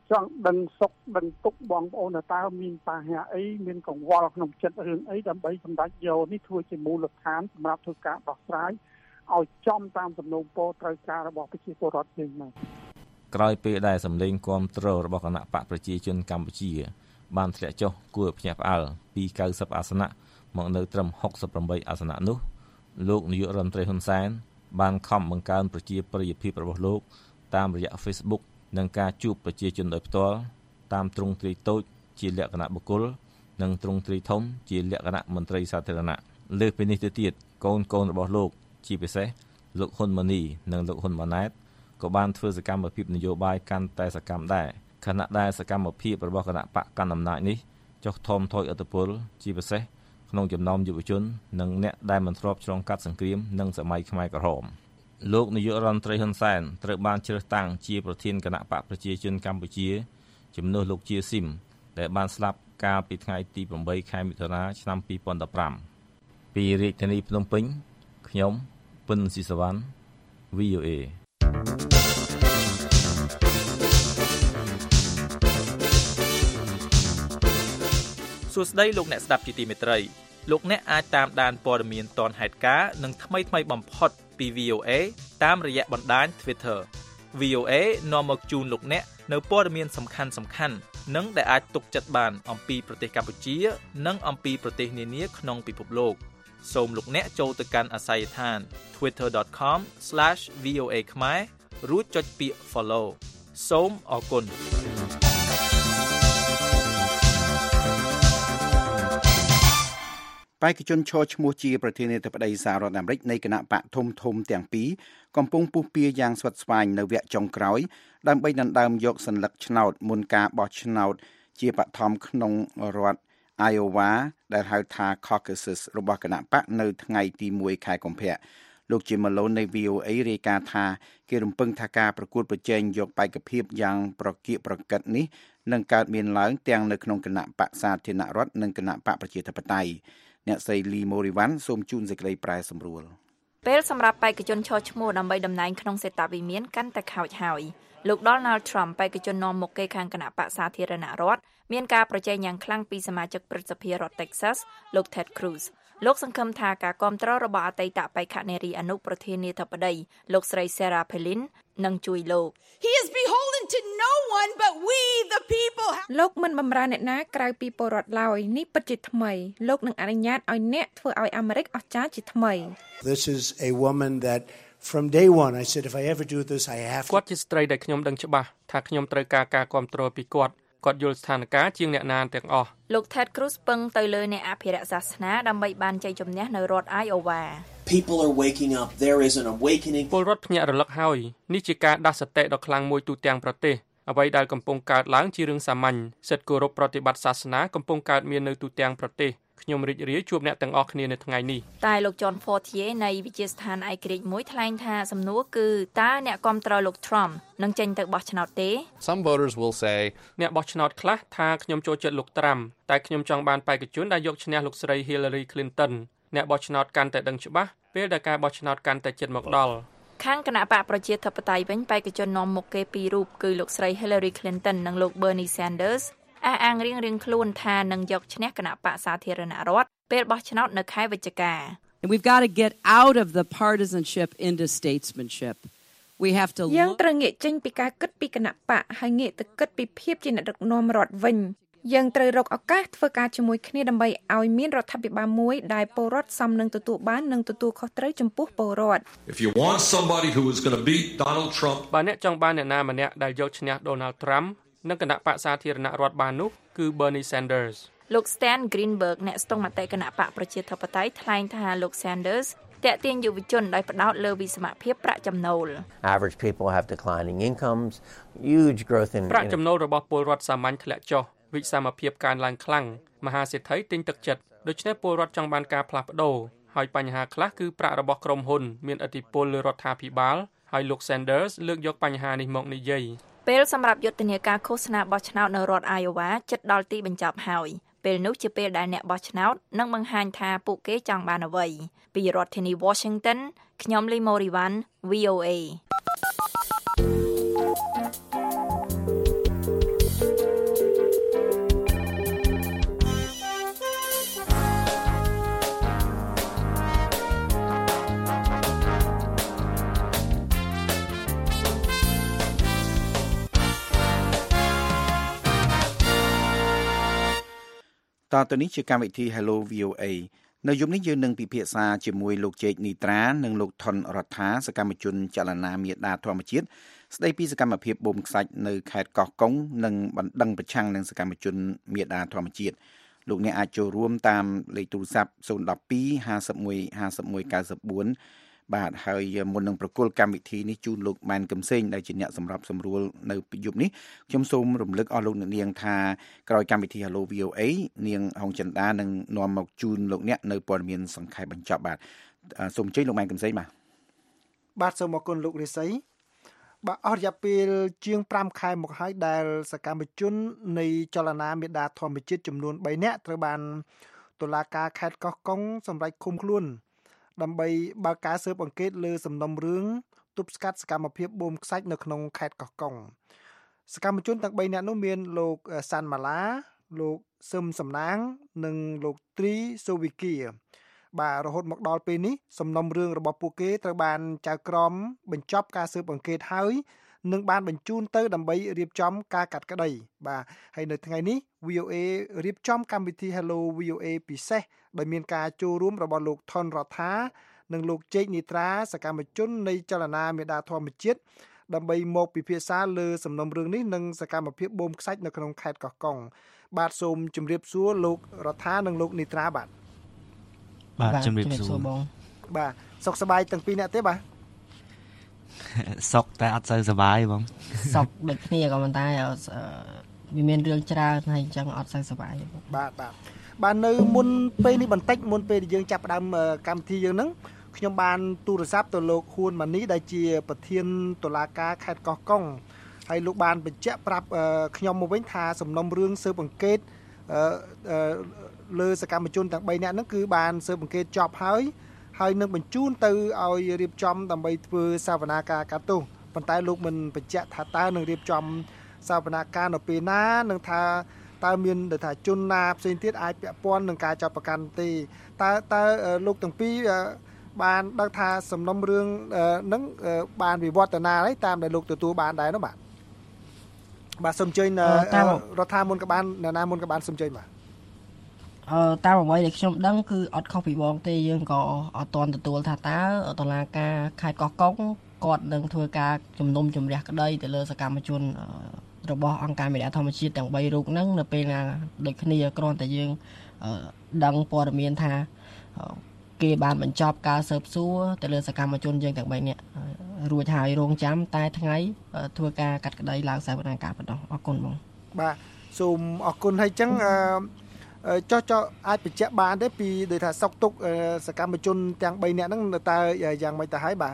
ចង់ដឹងសុខដឹងទុក្ខបងប្អូនតើមានបញ្ហាអីមានកង្វល់ក្នុងចិត្តរឿងអីដើម្បីសម្ដេចយកនេះធ្វើជាមូលដ្ឋានសម្រាប់ធ្វើការដោះស្រាយឲ្យចំតាមសំណូមពរត្រូវការរបស់ប្រជាពលរដ្ឋយើងមកក្រោយពេលដែលសម្លេងគាំទ្ររបស់គណៈបកប្រជាជនកម្ពុជាបានធ្លាក់ចុះគួរភ្ញាក់ផ្អើលពីកៅសិបអាសនៈមកនៅត្រឹមហុកសិបប្រាំបីអាសនៈនោះលោកនាយករដ្ឋមន្ត្រីហ៊ុនសែនបានខំបង្កើនប្រជាប្រិយភាពរបស់លោកតាមរយៈ Facebook និងការជួបប្រជាជនដោយផ្ទាល់តាមទ្រង់ទ្រាយតូចជាលក្ខណៈបុគ្គលនិងទ្រង់ទ្រាយធំជាលក្ខណៈមន្ត្រីសាធារណៈលើសពីនេះទៅទៀតកូនកូនរបស់លោកជាពិសេសលោកហ៊ុនម៉ាណីនិងលោកហ៊ុនម៉ាណែតក៏បានធ្វើសកម្មភាពនយោបាយកាន់តែសកម្មដែរខណៈដែលសកម្មភាពរបស់គណៈបកកណ្ដាលអំណាចនេះចុះថមថយឥទ្ធិពលជាពិសេសក្នុងចំណោមយុវជននិងអ្នកដែលមិនធ្លាប់ឆ្លងកាត់សង្គ្រាមនិងសម័យខ្មែរក្រហមលោកនាយករដ្ឋមន្ត្រីហ៊ុនសែនត្រូវបានជ្រើសតាំងជាប្រធានគណៈបកប្រជាជនកម្ពុជាជំនួសលោកជាស៊ីមដែលបានស្លាប់កាលពីថ្ងៃទីប្រាំបីខែមិថុនាឆ្នាំពីរពាន់ដប់ប្រាំពីរាជធានីភ្នំពេញខ្ញុំពិនស៊ីសវណ្ណ វី អូ អេសួស្តីលោកអ្នកស្ដាប់ជាទីមេត្រីលោកអ្នកអាចតាមដានព័ត៌មានទាន់ហេតុការណ៍និងថ្មីថ្មីបំផុតពី វី អូ អេ តាមរយៈបណ្ដាញ Twitter វី អូ អេ នាំមកជូនលោកអ្នកនៅព័ត៌មានសំខាន់សំខាន់និងដែលអាចទុកចិត្តបានអំពីប្រទេសកម្ពុជានិងអំពីប្រទេសនានាក្នុងពិភពលោកសូមលោកអ្នកចូលទៅកាន់អាសយដ្ឋាន ทวิตเตอร์ ដอท คอม ស្លាช វី អូ เอ ខ្មែររួចចុចពាក្យ Follow សូមអរគុណបេក្ខជនឈរឈ្មោះជាប្រធានាធិបតីសហរដ្ឋអាមេរិកនៃគណៈបកធំធំទាំងពីរកំពុងពុះពៀយ៉ាងស្វិតស្វាញនៅវគ្គចុងក្រោយដើម្បីដណ្ដើមយកសញ្ញាឆ្នោតមុនការបោះឆ្នោតជាបឋមក្នុងរដ្ឋ Iowa ដែលហៅថា Caucuses របស់គណៈបកនៅថ្ងៃទីមួយខែកុម្ភៈលោកជាម៉ាឡូននៃ វី អូ អេ រាយការណ៍ថាគេរំពឹងថាការប្រកួតប្រជែងយកបេក្ខភាពយ៉ាងប្រកៀកប្រកិតនេះនឹងកើតមានឡើងទាំងនៅក្នុងគណៈបកសាធារណរដ្ឋនិងគណៈបកប្រជាធិបតេយ្យអ្នកស្រីលីម៉ូរីវ៉ាន់សូមជូនសេចក្តីប្រែសម្រួលពេលសម្រាប់បេក្ខជនឈរឈ្មោះដើម្បីតំណែងក្នុងសេតាវិមានកាន់តែខោចហើយលោក Donald Trump បេក្ខជននាំមុខគេខាងគណៈបកសាធារណរដ្ឋមានការប្រជែងយ៉ាងខ្លាំងពីសមាជិកព្រឹទ្ធសភារដ្ឋ Texas លោក Ted Cruz លោកសង្ឃឹមថាការគាំទ្ររបស់អតីតបេក្ខនារីអនុប្រធានាធិបតីលោកស្រី Sarah Palin នឹងជួយលោក He is beholden to no one but we the people លោកមិនបម្រើអ្នកណាក្រៅពីពលរដ្ឋឡើយនេះពិតជាថ្មីលោកនឹងអនុញ្ញាតឲ្យអ្នកធ្វើឲ្យអាមេរិកអស្ចារ្យជាថ្មី This is a woman that from day one I said if I ever do this I have to គាត់ជាស្ត្រីដែលខ្ញុំដឹងច្បាស់ថាខ្ញុំត្រូវការការគាំទ្រពីគាត់គាត់យល់ស្ថានភាពជាងអ្នកណាទាំងអស់លោក Ted Cruz ពឹងទៅលើអ្នកអភិរក្សសាសនាដើម្បីបានជ័យជំនះនៅរដ្ឋ Iowa People are waking up there is an awakening ពលរដ្ឋភ្ញាក់រលឹកហើយនេះជាការដាស់សតិដ៏ខ្លាំងមួយទូទាំងប្រទេសអ្វីដែលកំពុងកើតឡើងជារឿងសាមញ្ញសិទ្ធិគោរពប្រតិបត្តិសាសនាកំពុងកើតមាននៅទូទាំងប្រទេសខ្ញុំរីករាយជួបអ្នកទាំងអស់គ្នានៅថ្ងៃនេះតែលោក John Fortier នៃវិទ្យាស្ថានឯករាជ្យមួយថ្លែងថាសំណួរគឺតើអ្នកគាំទ្រលោក Trump នឹងចេញទៅបោះឆ្នោតទេ Some voters will say អ្នកបោះឆ្នោតខ្លះថាខ្ញុំចូលចិត្តលោក Trump តែខ្ញុំចង់បានបេក្ខជនដែលយកឈ្នះលោកស្រី Hillary Clinton អ្នកបោះឆ្នោតកាន់តែដឹងច្បាស់ពេលដែលការបោះឆ្នោតកាន់តែជិតមកដល់ខាងគណៈបកប្រជាធិបតេយ្យវិញបេក្ខជននាំមុខគេពីររូបគឺលោកស្រី Hillary Clinton និងលោក Bernie Sanders អះអាងរៀងៗខ្លួនថានឹងយកឈ្នះគណៈបកសាធារណរដ្ឋពេលបោះឆ្នោតនៅខែវិច្ឆិកា And we've got to get out of the partisanship into statesmanship. We have to យើងត្រូវងាកចេញពីការគិតពីគណៈបកហើយងាកទៅគិតពីភាពជាអ្នកដឹកនាំរដ្ឋវិញយើងត្រូវរកឱកាសធ្វើការជាមួយគ្នាដើម្បីឲ្យមានរដ្ឋាភិបាលមួយដែលពលរដ្ឋសមនឹងទទួលបាននិងទទួលខុសត្រូវចំពោះពលរដ្ឋ If you want somebody who is going to beat Donald Trump បើអ្នកចង់បានអ្នកណាម្នាក់ដែលយកឈ្នះ Donald Trump និងគណៈបកសាធារណរដ្ឋបាននោះគឺ Bernie Sanders លោក Stan Greenberg អ្នកស្ទង់មតិគណៈបកប្រជាធិបតេយ្យថ្លែងថាលោក Sanders តាក់ទាញយុវជនដោយផ្ដោតលើវិសមភាពប្រាក់ចំណូល Average people have declining incomes, huge growth in ប្រាក់ចំណូលរបស់ពលរដ្ឋសាមញ្ញធ្លាក់ចុះវិសមភាពកើនឡើងខ្លាំងមហាសេដ្ឋីទិញទឹកចិត្តដូច្នេះពលរដ្ឋចង់បានការផ្លាស់ប្ដូរហើយបញ្ហាខ្លះគឺប្រាក់របស់ក្រុមហ៊ុនមានឥទ្ធិពលលើរដ្ឋាភិបាលហើយលោក Sanders លើកយកបញ្ហានេះមកនិយាយពេលសម្រាប់យុទ្ធនាការឃោសនាបោះឆ្នោតនៅរដ្ឋ Iowa ជិតដល់ទីបញ្ចប់ហើយពេលនោះជាពេលដែលអ្នកបោះឆ្នោតនឹងបង្ហាញថាពួកគេចង់បានអ្វីពីរដ្ឋធានី Washington ខ្ញុំលីម៉ូរីវ៉ាន់ វី អូ អេតទៅនេះជាកម្មវិធី Hello វី អូ เอ នៅយប់នេះយើងនឹងពិភាក្សាជាមួយលោកជេកនីត្រានិងលោកថនរដ្ឋាសកម្មជនចលនាមេដាធម្មជាតិស្ដីពីសកម្មភាពបូមខ្សាច់នៅខេត្តកោះកុងនិងបណ្ដឹងប្រឆាំងនឹងសកម្មជនមេដាធម្មជាតិលោកអ្នកអាចចូលរួមតាមលេខទូរស័ព្ទศูนย์ หนึ่ง สอง ห้า หนึ่ง ห้า หนึ่ง เก้า สี่ បាទហើយមុននឹងប្រគល់កម្មវិធីនេះជូនលោកម៉ែនកឹមសេងដែលជាអ្នកសម្របសម្រួលនៅយប់នេះខ្ញុំសូមរំលឹកអស់លោកអ្នកនាងថាក្រោយកម្មវិធី Hello វី អូ เอ នាងហុងចិន្តានឹងនាំមកជូនលោកអ្នកនៅព័ត៌មានសង្ខេបបញ្ចប់បាទសូមអញ្ជើញលោកម៉ែនកឹមសេងបាទបាទសូមអរគុណលោករិស័យបាទអស់រយៈពេលជាងប្រាំខែមកហើយដែលសកម្មជននៃចលនាមេដាធម្មជាតិចំនួនបីនាក់ត្រូវបានតុលាការខេត្តកោះកុងសម្រេចឃុំខ្លួនដើម្បីបើកការស៊ើបអង្កេតលើសំណុំរឿងទប់ស្កាត់សកម្មភាពបូមខ្សាច់នៅក្នុងខេត្តកោះកុងសកម្មជនទាំងបីនាក់នោះមានលោកសាន់ម៉ាឡាលោកសឹមសំណាងនិងលោកត្រីសូវីគីបាទរហូតមកដល់ពេលនេះសំណុំរឿងរបស់ពួកគេត្រូវបានចៅក្រមបញ្ចប់ការស៊ើបអង្កេតហើយនឹងបានបញ្ជូនទៅដើម្បីរៀបចំការកាត់ក្តីបាទហើយនៅថ្ងៃនេះ វី អូ เอ រៀបចំកម្មវិធី Hello វី អូ เอ ពិសេសដោយមានការចូលរួមរបស់លោកថនរដ្ឋានិងលោកជេកនីត្រាសកម្មជននៃចលនាមេដាធម្មជាតិដើម្បីមកពិភាក្សាលើសំណុំរឿងនេះនិងសកម្មភាពបូមខ្សាច់នៅក្នុងខេត្តកោះកុងបាទសូមជម្រាបសួរលោករដ្ឋានិងលោកនីត្រាបាទបាទជម្រាបសួរបងបាទសុខសប្បាយទាំងពីរអ្នកទេបាទសុខតែអត់សូវសប្បាយបងសុខដូចគ្នាក៏ប៉ុន្តែវាមានរឿងច្រើនហើយអញ្ចឹងអត់សូវសប្បាយបាទបាទបាទនៅមុនពេលនេះបន្តិចមុនពេលយើងចាប់ផ្ដើមកម្មវិធីយើងហ្នឹងខ្ញុំបានទូរស័ព្ទទៅលោកហ៊ួនម៉ានីដែលជាប្រធានតុលាការខេត្តកោះកុងហើយលោកបានបញ្ជាក់ប្រាប់ខ្ញុំមកវិញថាសំណុំរឿងស៊ើបអង្កេតលើសកម្មជនទាំងបីនាក់ហ្នឹងគឺបានស៊ើបអង្កេតចប់ហើយហើយនឹងបញ្ជូនទៅឲ្យរៀបចំដើម្បីធ្វើសវនាការកាត់ទោសប៉ុន្តែលោកមិនបញ្ជាក់ថាតើនឹងរៀបចំសវនាការនៅពេលណានឹងថាតើមានថាជនណាផ្សេងទៀតអាចពាក់ព័ន្ធនឹងការចាប់ប្រកាន់ទេតើតើលោកទាំងពីរបានដឹងថាសំណុំរឿងហ្នឹងបានវិវត្តនាហើយតាមដែលលោកទទួលបានដែរនោះបាទបាទសូមអញ្ជើញរដ្ឋាភិបាលមុនក៏បានអ្នកណាមុនក៏បានសូមអញ្ជើញបាទអឺតាមអ្វីដែលខ្ញុំដឹងគឺអត់ខុសពីបងទេយើងក៏អត់ទាន់ទទួលថាតើតុលាការខេត្តកោះកុងគាត់នឹងធ្វើការជំនុំជម្រះក្តីទៅលើសកម្មជនរបស់អង្គការមេដាធម្មជាតិទាំងបីរូបហ្នឹងនៅពេលណាដូចគ្នាគ្រាន់តែយើងដឹងព័ត៌មានថាគេបានបញ្ចប់ការស៊ើបសួរទៅលើសកម្មជនយើងទាំងបីនាក់រួចហើយរងចាំតែថ្ងៃធ្វើការកាត់ក្តីឡើងសវនាការបណ្ដោះអរគុណបងបាទសូមអរគុណហើយចឹងចុះចុះអាចបញ្ជាក់បានទេពីដូចថាសុកទុកសកម្មជនទាំងបីនាក់ហ្នឹងតើយ៉ាងម៉េចទៅហើយបាទ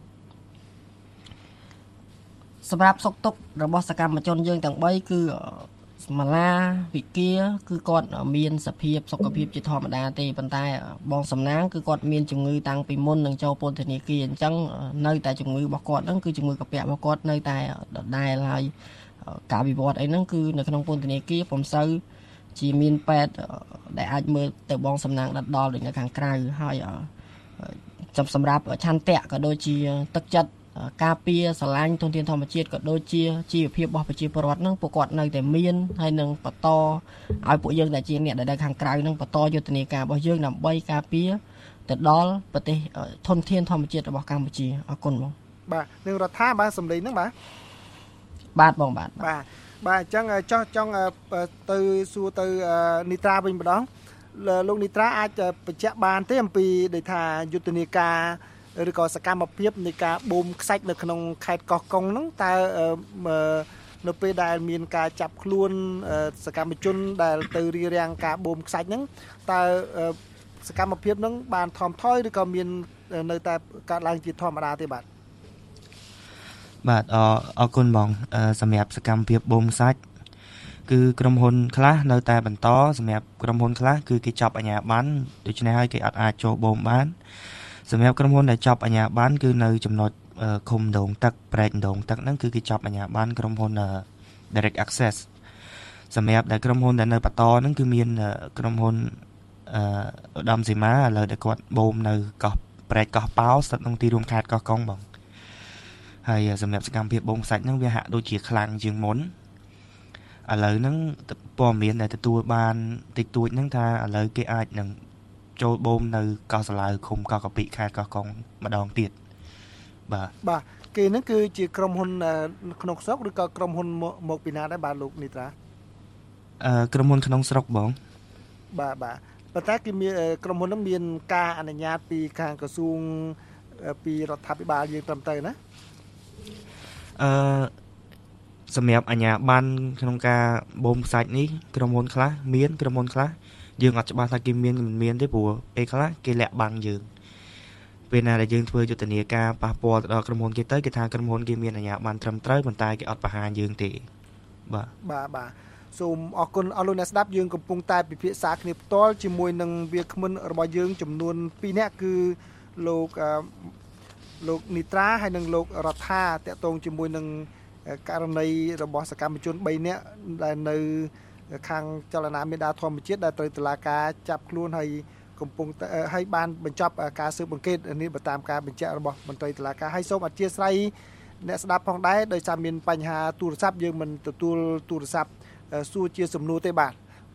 សម្រាប់សុកទុករបស់សកម្មជនយើងទាំងបីគឺម៉ាឡាវិគាគឺគាត់មានសភាពសុខភាពជាធម្មតាទេប៉ុន្តែបងសំណាងគឺគាត់មានជំងឺតាំងពីមុននឹងចូលពន្ធនាគារអញ្ចឹងនៅតែជំងឺរបស់គាត់ហ្នឹងគឺជំងឺកាពះរបស់គាត់នៅតែដដែលហើយការវិវត្តអីហ្នឹងគឺនៅក្នុងពន្ធនាគារពុំសូវជាមានពេទ្យដែលអាចមើលទៅបងសំណាងដិតដល់ដូចនៅខាងក្រៅហើយចំសម្រាប់ឆន្ទៈក៏ដូចជាទឹកចិត្តការពារស្រឡាញ់ធនធានធម្មជាតិក៏ដូចជាជីវភាពរបស់ប្រជាពលរដ្ឋហ្នឹងពួកគាត់នៅតែមានហើយនឹងបន្តឲ្យពួកយើងដែលជាអ្នកដែលនៅខាងក្រៅហ្នឹងបន្តយុទ្ធនាការរបស់យើងដើម្បីការពារទៅដល់ប្រទេសធនធានធម្មជាតិរបស់កម្ពុជាអរគុណបងបាទនឹងរដ្ឋាភិបាលសម្លេងហ្នឹងបាទបាទបងបាទបាទបាទអញ្ចឹងចោះចង់ទៅសួរទៅនីត្រាវិញម្ដងលោកនីត្រាអាចបញ្ជាក់បានទេអំពីដូចថាយុទ្ធនាការឬក៏សកម្មភាពនៃការបូមខ្សាច់នៅក្នុងខេត្តកោះកុងហ្នឹងតើនៅពេលដែលមានការចាប់ខ្លួនសកម្មជនដែលទៅរារាំងការបូមខ្សាច់ហ្នឹងតើសកម្មភាពហ្នឹងបានថមថយឬក៏មាននៅតែកើតឡើងជាធម្មតាទេបាទបាទអរគុណបងសម្រាប់សកម្មភាពបូមខ្សាច់គឺក្រុមហ៊ុនខ្លះនៅតែបន្តសម្រាប់ក្រុមហ៊ុនខ្លះគឺគេចាប់អាជ្ញាប័ណ្ណដូច្នេះហើយគេអត់អាចចូលបូមបានសម្រាប់ក្រុមហ៊ុនដែលចាប់អាជ្ញាប័ណ្ណគឺនៅចំណុចឃុំដងទឹកប្រែកដងទឹកហ្នឹងគឺគេចាប់អាជ្ញាប័ណ្ណក្រុមហ៊ុន Direct Access សម្រាប់ដែលក្រុមហ៊ុនដែលនៅបន្តហ្នឹងគឺមានក្រុមហ៊ុនអឺឧត្តមសីមាឥឡូវដែលគាត់បូមនៅកោះប្រែកកោះប៉ោស្ថិតក្នុងទីរួមខេត្តកោះកុងបងហើយសម្រាប់សកម្មភាពបូមខ្សាច់ហ្នឹងវាហាក់ដូចជាខ្លាំងជាងមុនហឥឡូវហ្នឹងព័ត៌មានដែលទទួលបានតិចតួចហ្នឹងថាឥឡូវគេអាចនឹងចូលបូមនៅកោះសាឡាវឃុំកោះកាពិខេត្តកោះកុងម្ដងទៀតបាទបាទគេហ្នឹងគឺជាក្រុមហ៊ុនក្នុងស្រុកឬក៏ក្រុមហ៊ុនមកពីណាដែរបាទលោកនីត្រាអឺក្រុមហ៊ុនក្នុងស្រុកបងបាទបាទប៉ុន្តែគេមានក្រុមហ៊ុនហ្នឹងមានការអនុញ្ញាតពីខាងក្រសួងពីរដ្ឋាភិបាលយើងត្រឹមត្រូវណាអឺសម្រាប់អាជ្ញាប័ណ្ណក្នុងការបូមខ្សាច់នេះក្រុមហ៊ុនខ្លះមានក្រុមហ៊ុនខ្លះយើងអត់ច្បាស់ថាគេមានមិនមានទេព្រោះពេលខ្លះគេលាក់បាំងយើងពេលណាដែលយើងធ្វើយុទ្ធនាការប៉ះពាល់ទៅដល់ក្រុមហ៊ុនគេទៅគេថាក្រុមហ៊ុនគេមានអាជ្ញាប័ណ្ណត្រឹមត្រូវប៉ុន្តែគេអត់បង្ហាញយើងទេបាទបាទបាទសូមអរគុណអស់លោកអ្នកស្ដាប់យើងកំពុងតែពិភាក្សាគ្នាផ្ទាល់ជាមួយនឹងវាគ្មិនរបស់យើងចំនួនពីរនាក់គឺលោកលោកនីត្រាហើយនិងលោករដ្ឋាតាក់ទងជាមួយនឹងករណីរបស់សកម្មជនបីនាក់ដែលនៅខាងចលនាមេដាធម្មជាតិដែលត្រូវតុលាការចាប់ខ្លួនហើយកំពុងហើយបានបញ្ចប់ការស៊ើបអង្កេតនេះបើតាមការបញ្ជាក់របស់មន្ត្រីតុលាការហើយសូមអធិស្ឋានអ្នកស្ដាប់ផងដែរដោយសារមានបញ្ហាទូរស័ព្ទយើងមិនទទួលទូរស័ព្ទសួរជាសំណួរទេបាទ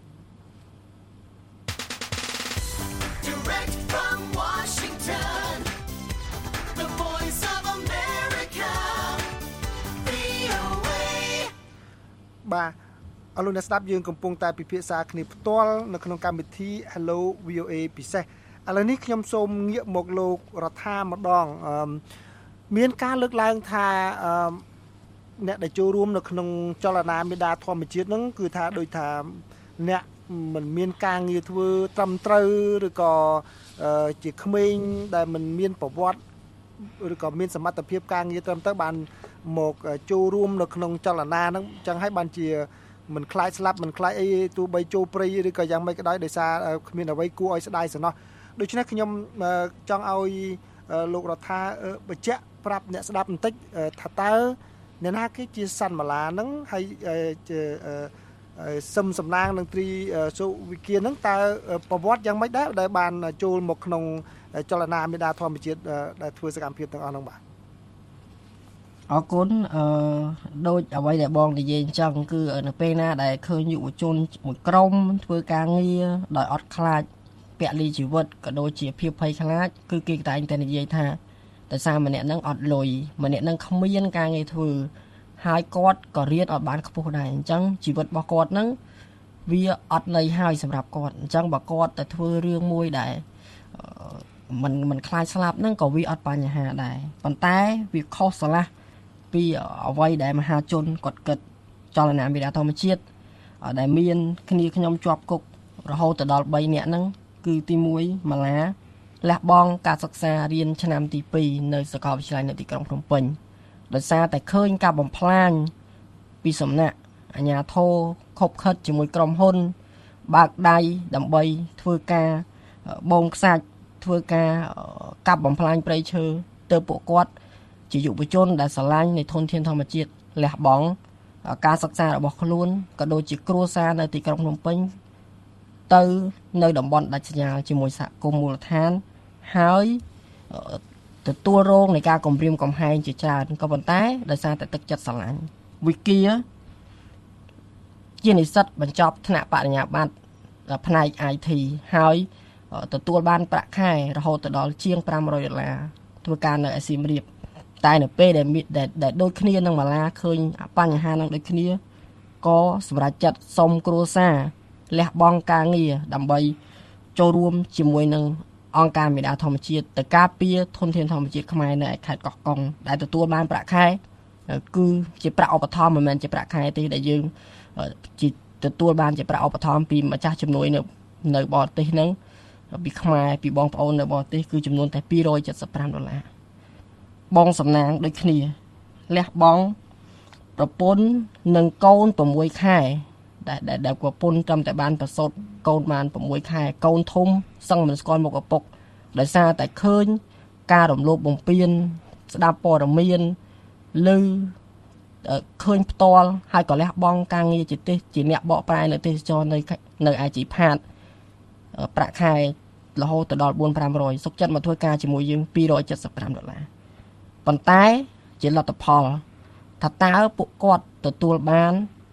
បាទអរលោកអ្នកស្ដាប់យើងកំពុងតែពិភាក្សាគ្នាផ្ទាល់នៅក្នុងកម្មវិធី Hello វី អូ เอ ពិសេសឥឡូវនេះខ្ញុំសូមងាកមកលោករដ្ឋាម្ដងអឺមានការលើកឡើងថាអឺអ្នកដែលចូលរួមនៅក្នុងចលនាមេដាធម្មជាតិហ្នឹងគឺថាដូចថាអ្នកមិនមានការងារធ្វើត្រឹមត្រូវឬក៏ជាក្មេងដែលមិនមានប្រវត្តិឬក៏មានសមត្ថភាពការងារត្រឹមត្រូវបានមកចូលរួមនៅក្នុងចលនាហ្នឹងអញ្ចឹងហើយបានជាមិនខ្លាចស្លាប់មិនខ្លាចអីទោះបីចូលព្រៃឬក៏យ៉ាងម៉េចក៏ដោយដោយសារគ្មានអ្វីគួរឲ្យស្ដាយសំណោះដូច្នេះខ្ញុំចង់ឲ្យលោករដ្ឋាបញ្ជាក់ប្រាប់អ្នកស្ដាប់បន្តិចថាតើអ្នកណាគេជាសន្មឡាហ្នឹងហើយជាសឹមសំណាងនឹងត្រីសុវិគាហ្នឹងតើប្រវត្តិយ៉ាងម៉េចដែរដែលបានចូលមកក្នុងចលនាមេដាធម្មជាតិដែលធ្វើសកម្មភាពទាំងអស់ហ្នឹងបាទអរគុណអឺដូចអ្វីដែលបងនិយាយអញ្ចឹងគឺនៅពេលណាដែលឃើញយុវជនមួយក្រុមធ្វើការងារដោយអត់ខ្លាចពលីជីវិតក៏ដូចជាភាពភ័យខ្លាចគឺគេតែងតែនិយាយថាតែសារម្នាក់ហ្នឹងអត់លុយម្នាក់ហ្នឹងគ្មានការងារធ្វើហើយគាត់ក៏រៀនអត់បានខ្ពស់ដែរអញ្ចឹងជីវិតរបស់គាត់ហ្នឹងវាអត់ន័យហើយសម្រាប់គាត់អញ្ចឹងបើគាត់តែធ្វើរឿងមួយដែលมันมันខ្លាចស្លាប់ហ្នឹងក៏វាអត់បញ្ហាដែរប៉ុន្តែវាខុសឆ្លាស់ពីអ្វីដែលមហាជនគាត់គិតចលនាមេដាធម្មជាតិដែលមានគ្នាខ្ញុំជាប់គុករហូតដល់បីនាក់ហ្នឹងគឺទីមួយម៉ាឡាលះបង់ការសិក្សារៀនឆ្នាំទីពីរនៅសាកលវិទ្យាល័យនៅទីក្រុងភ្នំពេញដោយសារតែឃើញការបំផ្លាញពីសំណាក់អាជ្ញាធរខົບខិតជាមួយក្រុមហ៊ុនបើកដៃដើម្បីធ្វើការបូមខ្សាច់ធ្វើការកាប់បំផ្លាញព្រៃឈើទៅពួកគាត់ជាយុវជនដែលស្រឡាញ់នៃធនធានធម្មជាតិលះបង់ការសិក្សារបស់ខ្លួនក៏ដូចជាគ្រួសារនៅទីក្រុងភ្នំពេញទៅនៅតំបន់ដាច់ស្រយាលជាមួយសហគមន៍មូលដ្ឋានហើយទទួលរងនៃការគំរាមកំហែងជាច្រើនក៏ប៉ុន្តែដោយសារតែទឹកចិត្តស្រឡាញ់វិគាជានិស្សិតបញ្ចប់ថ្នាក់បរិញ្ញាបត្រផ្នែក ไอ ที ហើយទទួលបានប្រាក់ខែរហូតដល់ជាងfive hundredដុល្លារធ្វើការនៅឯសៀមរាបតែនៅពេលដែលដែលដូចគ្នានឹងម៉ាឡាឃើញបញ្ហានឹងដូចគ្នាក៏សម្រាប់ចាត់សុំគ្រួសារលះបង់ការងារដើម្បីចូលរួមជាមួយនឹងអង្គការមេដាធម្មជាតិទៅការពារធនធានធម្មជាតិខ្មែរនៅឯខេត្តកោះកុងដែលទទួលបានប្រាក់ខែគឺជាប្រាក់ឧបត្ថម្ភមិនមែនជាប្រាក់ខែទេដែលយើងជាទទួលបានជាប្រាក់ឧបត្ថម្ភពីម្ចាស់ជំនួយនៅនៅបរទេសហ្នឹងពីខ្មែរពីបងប្អូននៅបរទេសគឺចំនួនតែtwo hundred seventy-fiveដុល្លារបងសំណាងដូចគ្នាលះបង់ប្រពន្ធនិងកូនsixខែដែលដែលប្រពន្ធត្រឹមតែបានប្រសូតកូនបានsixខែកូនធំសឹងមិនស្គាល់មុខឪពុកដោយសារតែឃើញការរំលោភបំពានស្ដាប់ព័ត៌មានឬឃើញផ្ទាល់ហើយក៏លះបង់ការងារជាទេសជាអ្នកបកប្រែនៅទេសចរនៅនៅឯជីផាតប្រាក់ខែរហូតដល់four thousand five hundredសុខចិត្តមកធ្វើការជាមួយយើងtwo hundred seventy-fiveដុល្លារប៉ុន្តែជាលទ្ធផលថាតើពួកគាត់ទទួលបាន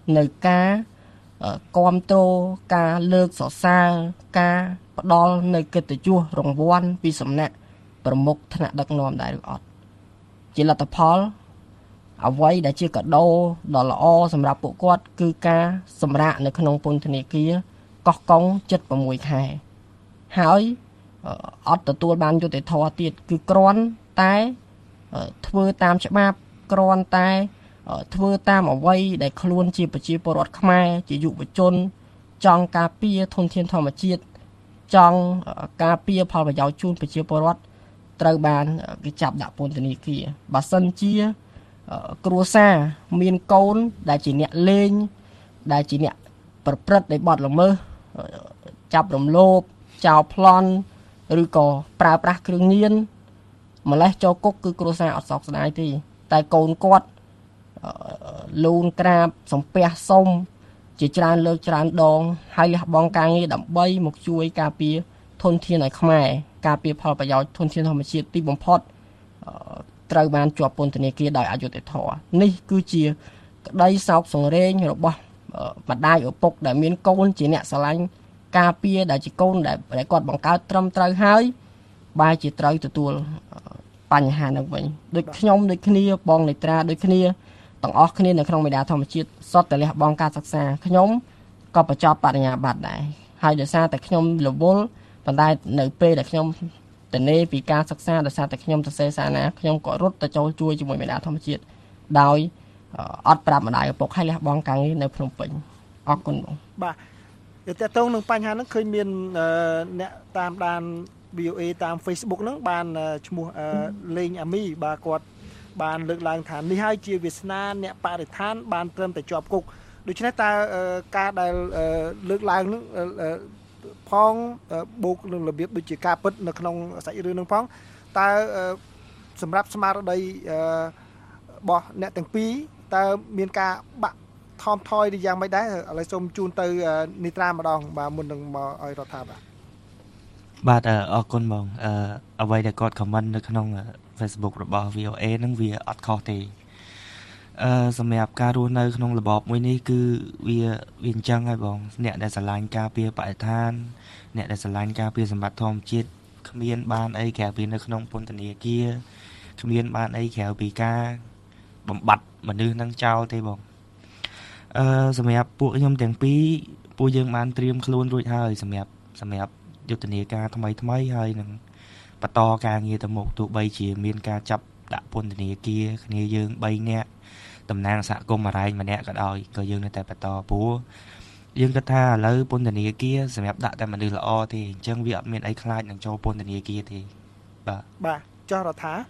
នៅការគាំទ្រការលើកសរសើរការផ្ដល់នៅកិត្តិយសរង្វាន់ពីសំណាក់ប្រមុខថ្នាក់ដឹកនាំដែរឬអត់ជាលទ្ធផលអ្វីដែលជាកាដូដ៏ល្អសម្រាប់ពួកគាត់គឺការសម្រាកនៅក្នុងពន្ធនាគារកោះកុងជិត6ខែហើយអត់ទទួលបានយុត្តិធម៌ទៀតគឺគ្រាន់តែធ្វើតាមច្បាប់គ្រាន់តែធ្វើតាមអ្វីដែលខ្លួនជាប្រជាពលរដ្ឋខ្មែរជាយុវជនចង់ការពារធនធានធម្មជាតិចង់ការពារផលប្រយោជន៍ជូនប្រជាពលរដ្ឋត្រូវបានគេចាប់ដាក់ពន្ធនាគារបើសិនជាគ្រួសារមានកូនដែលជាអ្នកលេងដែលជាអ្នកប្រព្រឹត្តដោយបទល្មើសចាប់រំលោភចោលប្លន់ឬក៏ប្រើប្រាស់គ្រឿងញៀនម្លេះចូលគុកគឺគ្រួសារអត់សោកស្ដាយទេតែកូនគាត់លូនក្រាបសំពះសុំជាច្រើនលើកច្រើនដងហើយលះបង់ការងារដើម្បីមកជួយការពារធនធានឲ្យខ្មែរការពារផលប្រយោជន៍ធនធានធម្មជាតិទីបំផុតត្រូវបានជាប់ពន្ធនាគារដោយអយុត្តិធម៌នេះគឺជាក្តីសោកសង្រេងរបស់ម្ដាយឪពុកដែលមានកូនជាអ្នកស្រឡាញ់ការពារដែលជាកូនដែលគាត់បង្កើតត្រឹមត្រូវហើយបែរជាត្រូវទទួលបញ្ហានឹងវិញដូចខ្ញុំដូចគ្នាបងនេត្រាដូចគ្នាទាំងអស់គ្នានៅក្នុងមេដាធម្មជាតិសុទ្ធតែលះបង់ការសិក្សាខ្ញុំក៏បញ្ចប់បរិញ្ញាបត្រដែរហើយដោយសារតែខ្ញុំរវល់ប៉ុន្តែនៅពេលដែលខ្ញុំតនេពីការសិក្សាដោយសារតែខ្ញុំសរសេរសារណាខ្ញុំក៏រត់ទៅចូលជួយជាមួយមេដាធម្មជាតិដោយអត់ប្រាប់ម្ដាយឪពុកឲ្យលះបង់ការងារនៅភ្នំពេញអរគុណបងបាទតើតើនឹងបញ្ហាហ្នឹងឃើញមានអ្នកតាមដាន វី អូ អេ តាម Facebook ហ្នឹងបានឈ្មោះលេងអាមីបាទគាត់បានលើកឡើងថានេះហើយជាវាសនាអ្នកបរិស្ថានបានត្រឹមតែជាប់គុកដូច្នេះតើការដែលលើកឡើងហ្នឹងផងបូកនឹងរបៀបដូចជាការពិតនៅក្នុងសាច់រឿងហ្នឹងផងតើសម្រាប់ស្មារតីរបស់អ្នកទាំងពីរតើមានការបាក់ថមថយឬយ៉ាងម៉េចដែរឥឡូវសូមជូនទៅនេត្រាម្ដងបាទមុននឹងមកឲ្យរដ្ឋាភិបាលបាទអរគុណបងអឺអ្វីដែលគាត់ comment នៅក្នុង Facebook របស់ វី អូ អេ ហ្នឹងវាអត់ខុសទេអឺសម្រាប់ការរស់នៅក្នុងរបបមួយនេះគឺវាវាអញ្ចឹងហើយបងអ្នកដែលស្រឡាញ់ការពារបរិស្ថានអ្នកដែលស្រឡាញ់ការពារសម្បត្តិធម្មជាតិគ្មានបានអីក្រៅពីនៅក្នុងពន្ធនាគារគ្មានបានអីក្រៅពីការបំបត្តិមនុស្សនឹងចោលទេបងអឺសម្រាប់ពួកខ្ញុំទាំងពីរពួកយើងបានត្រៀមខ្លួនរួចហើយសម្រាប់សម្រាប់យុទ្ធនាការថ្មីថ្មីហើយនឹងបន្តការងារទៅមុខទោះបីជាមានការចាប់ដាក់ពន្ធនាគារគ្នាយើង3នាក់តំណាងសហគមន៍អរ៉ែងម្នាក់ក៏ដោយក៏យើងនៅតែបន្តព្រោះយើងគិតថាឥឡូវពន្ធនាគារសម្រាប់ដាក់តែមនុស្សល្អទេអញ្ចឹងវាអត់មានអីខ្លាចនឹងចូលពន្ធនាគារទេបាទបាទចោះរដ្ឋា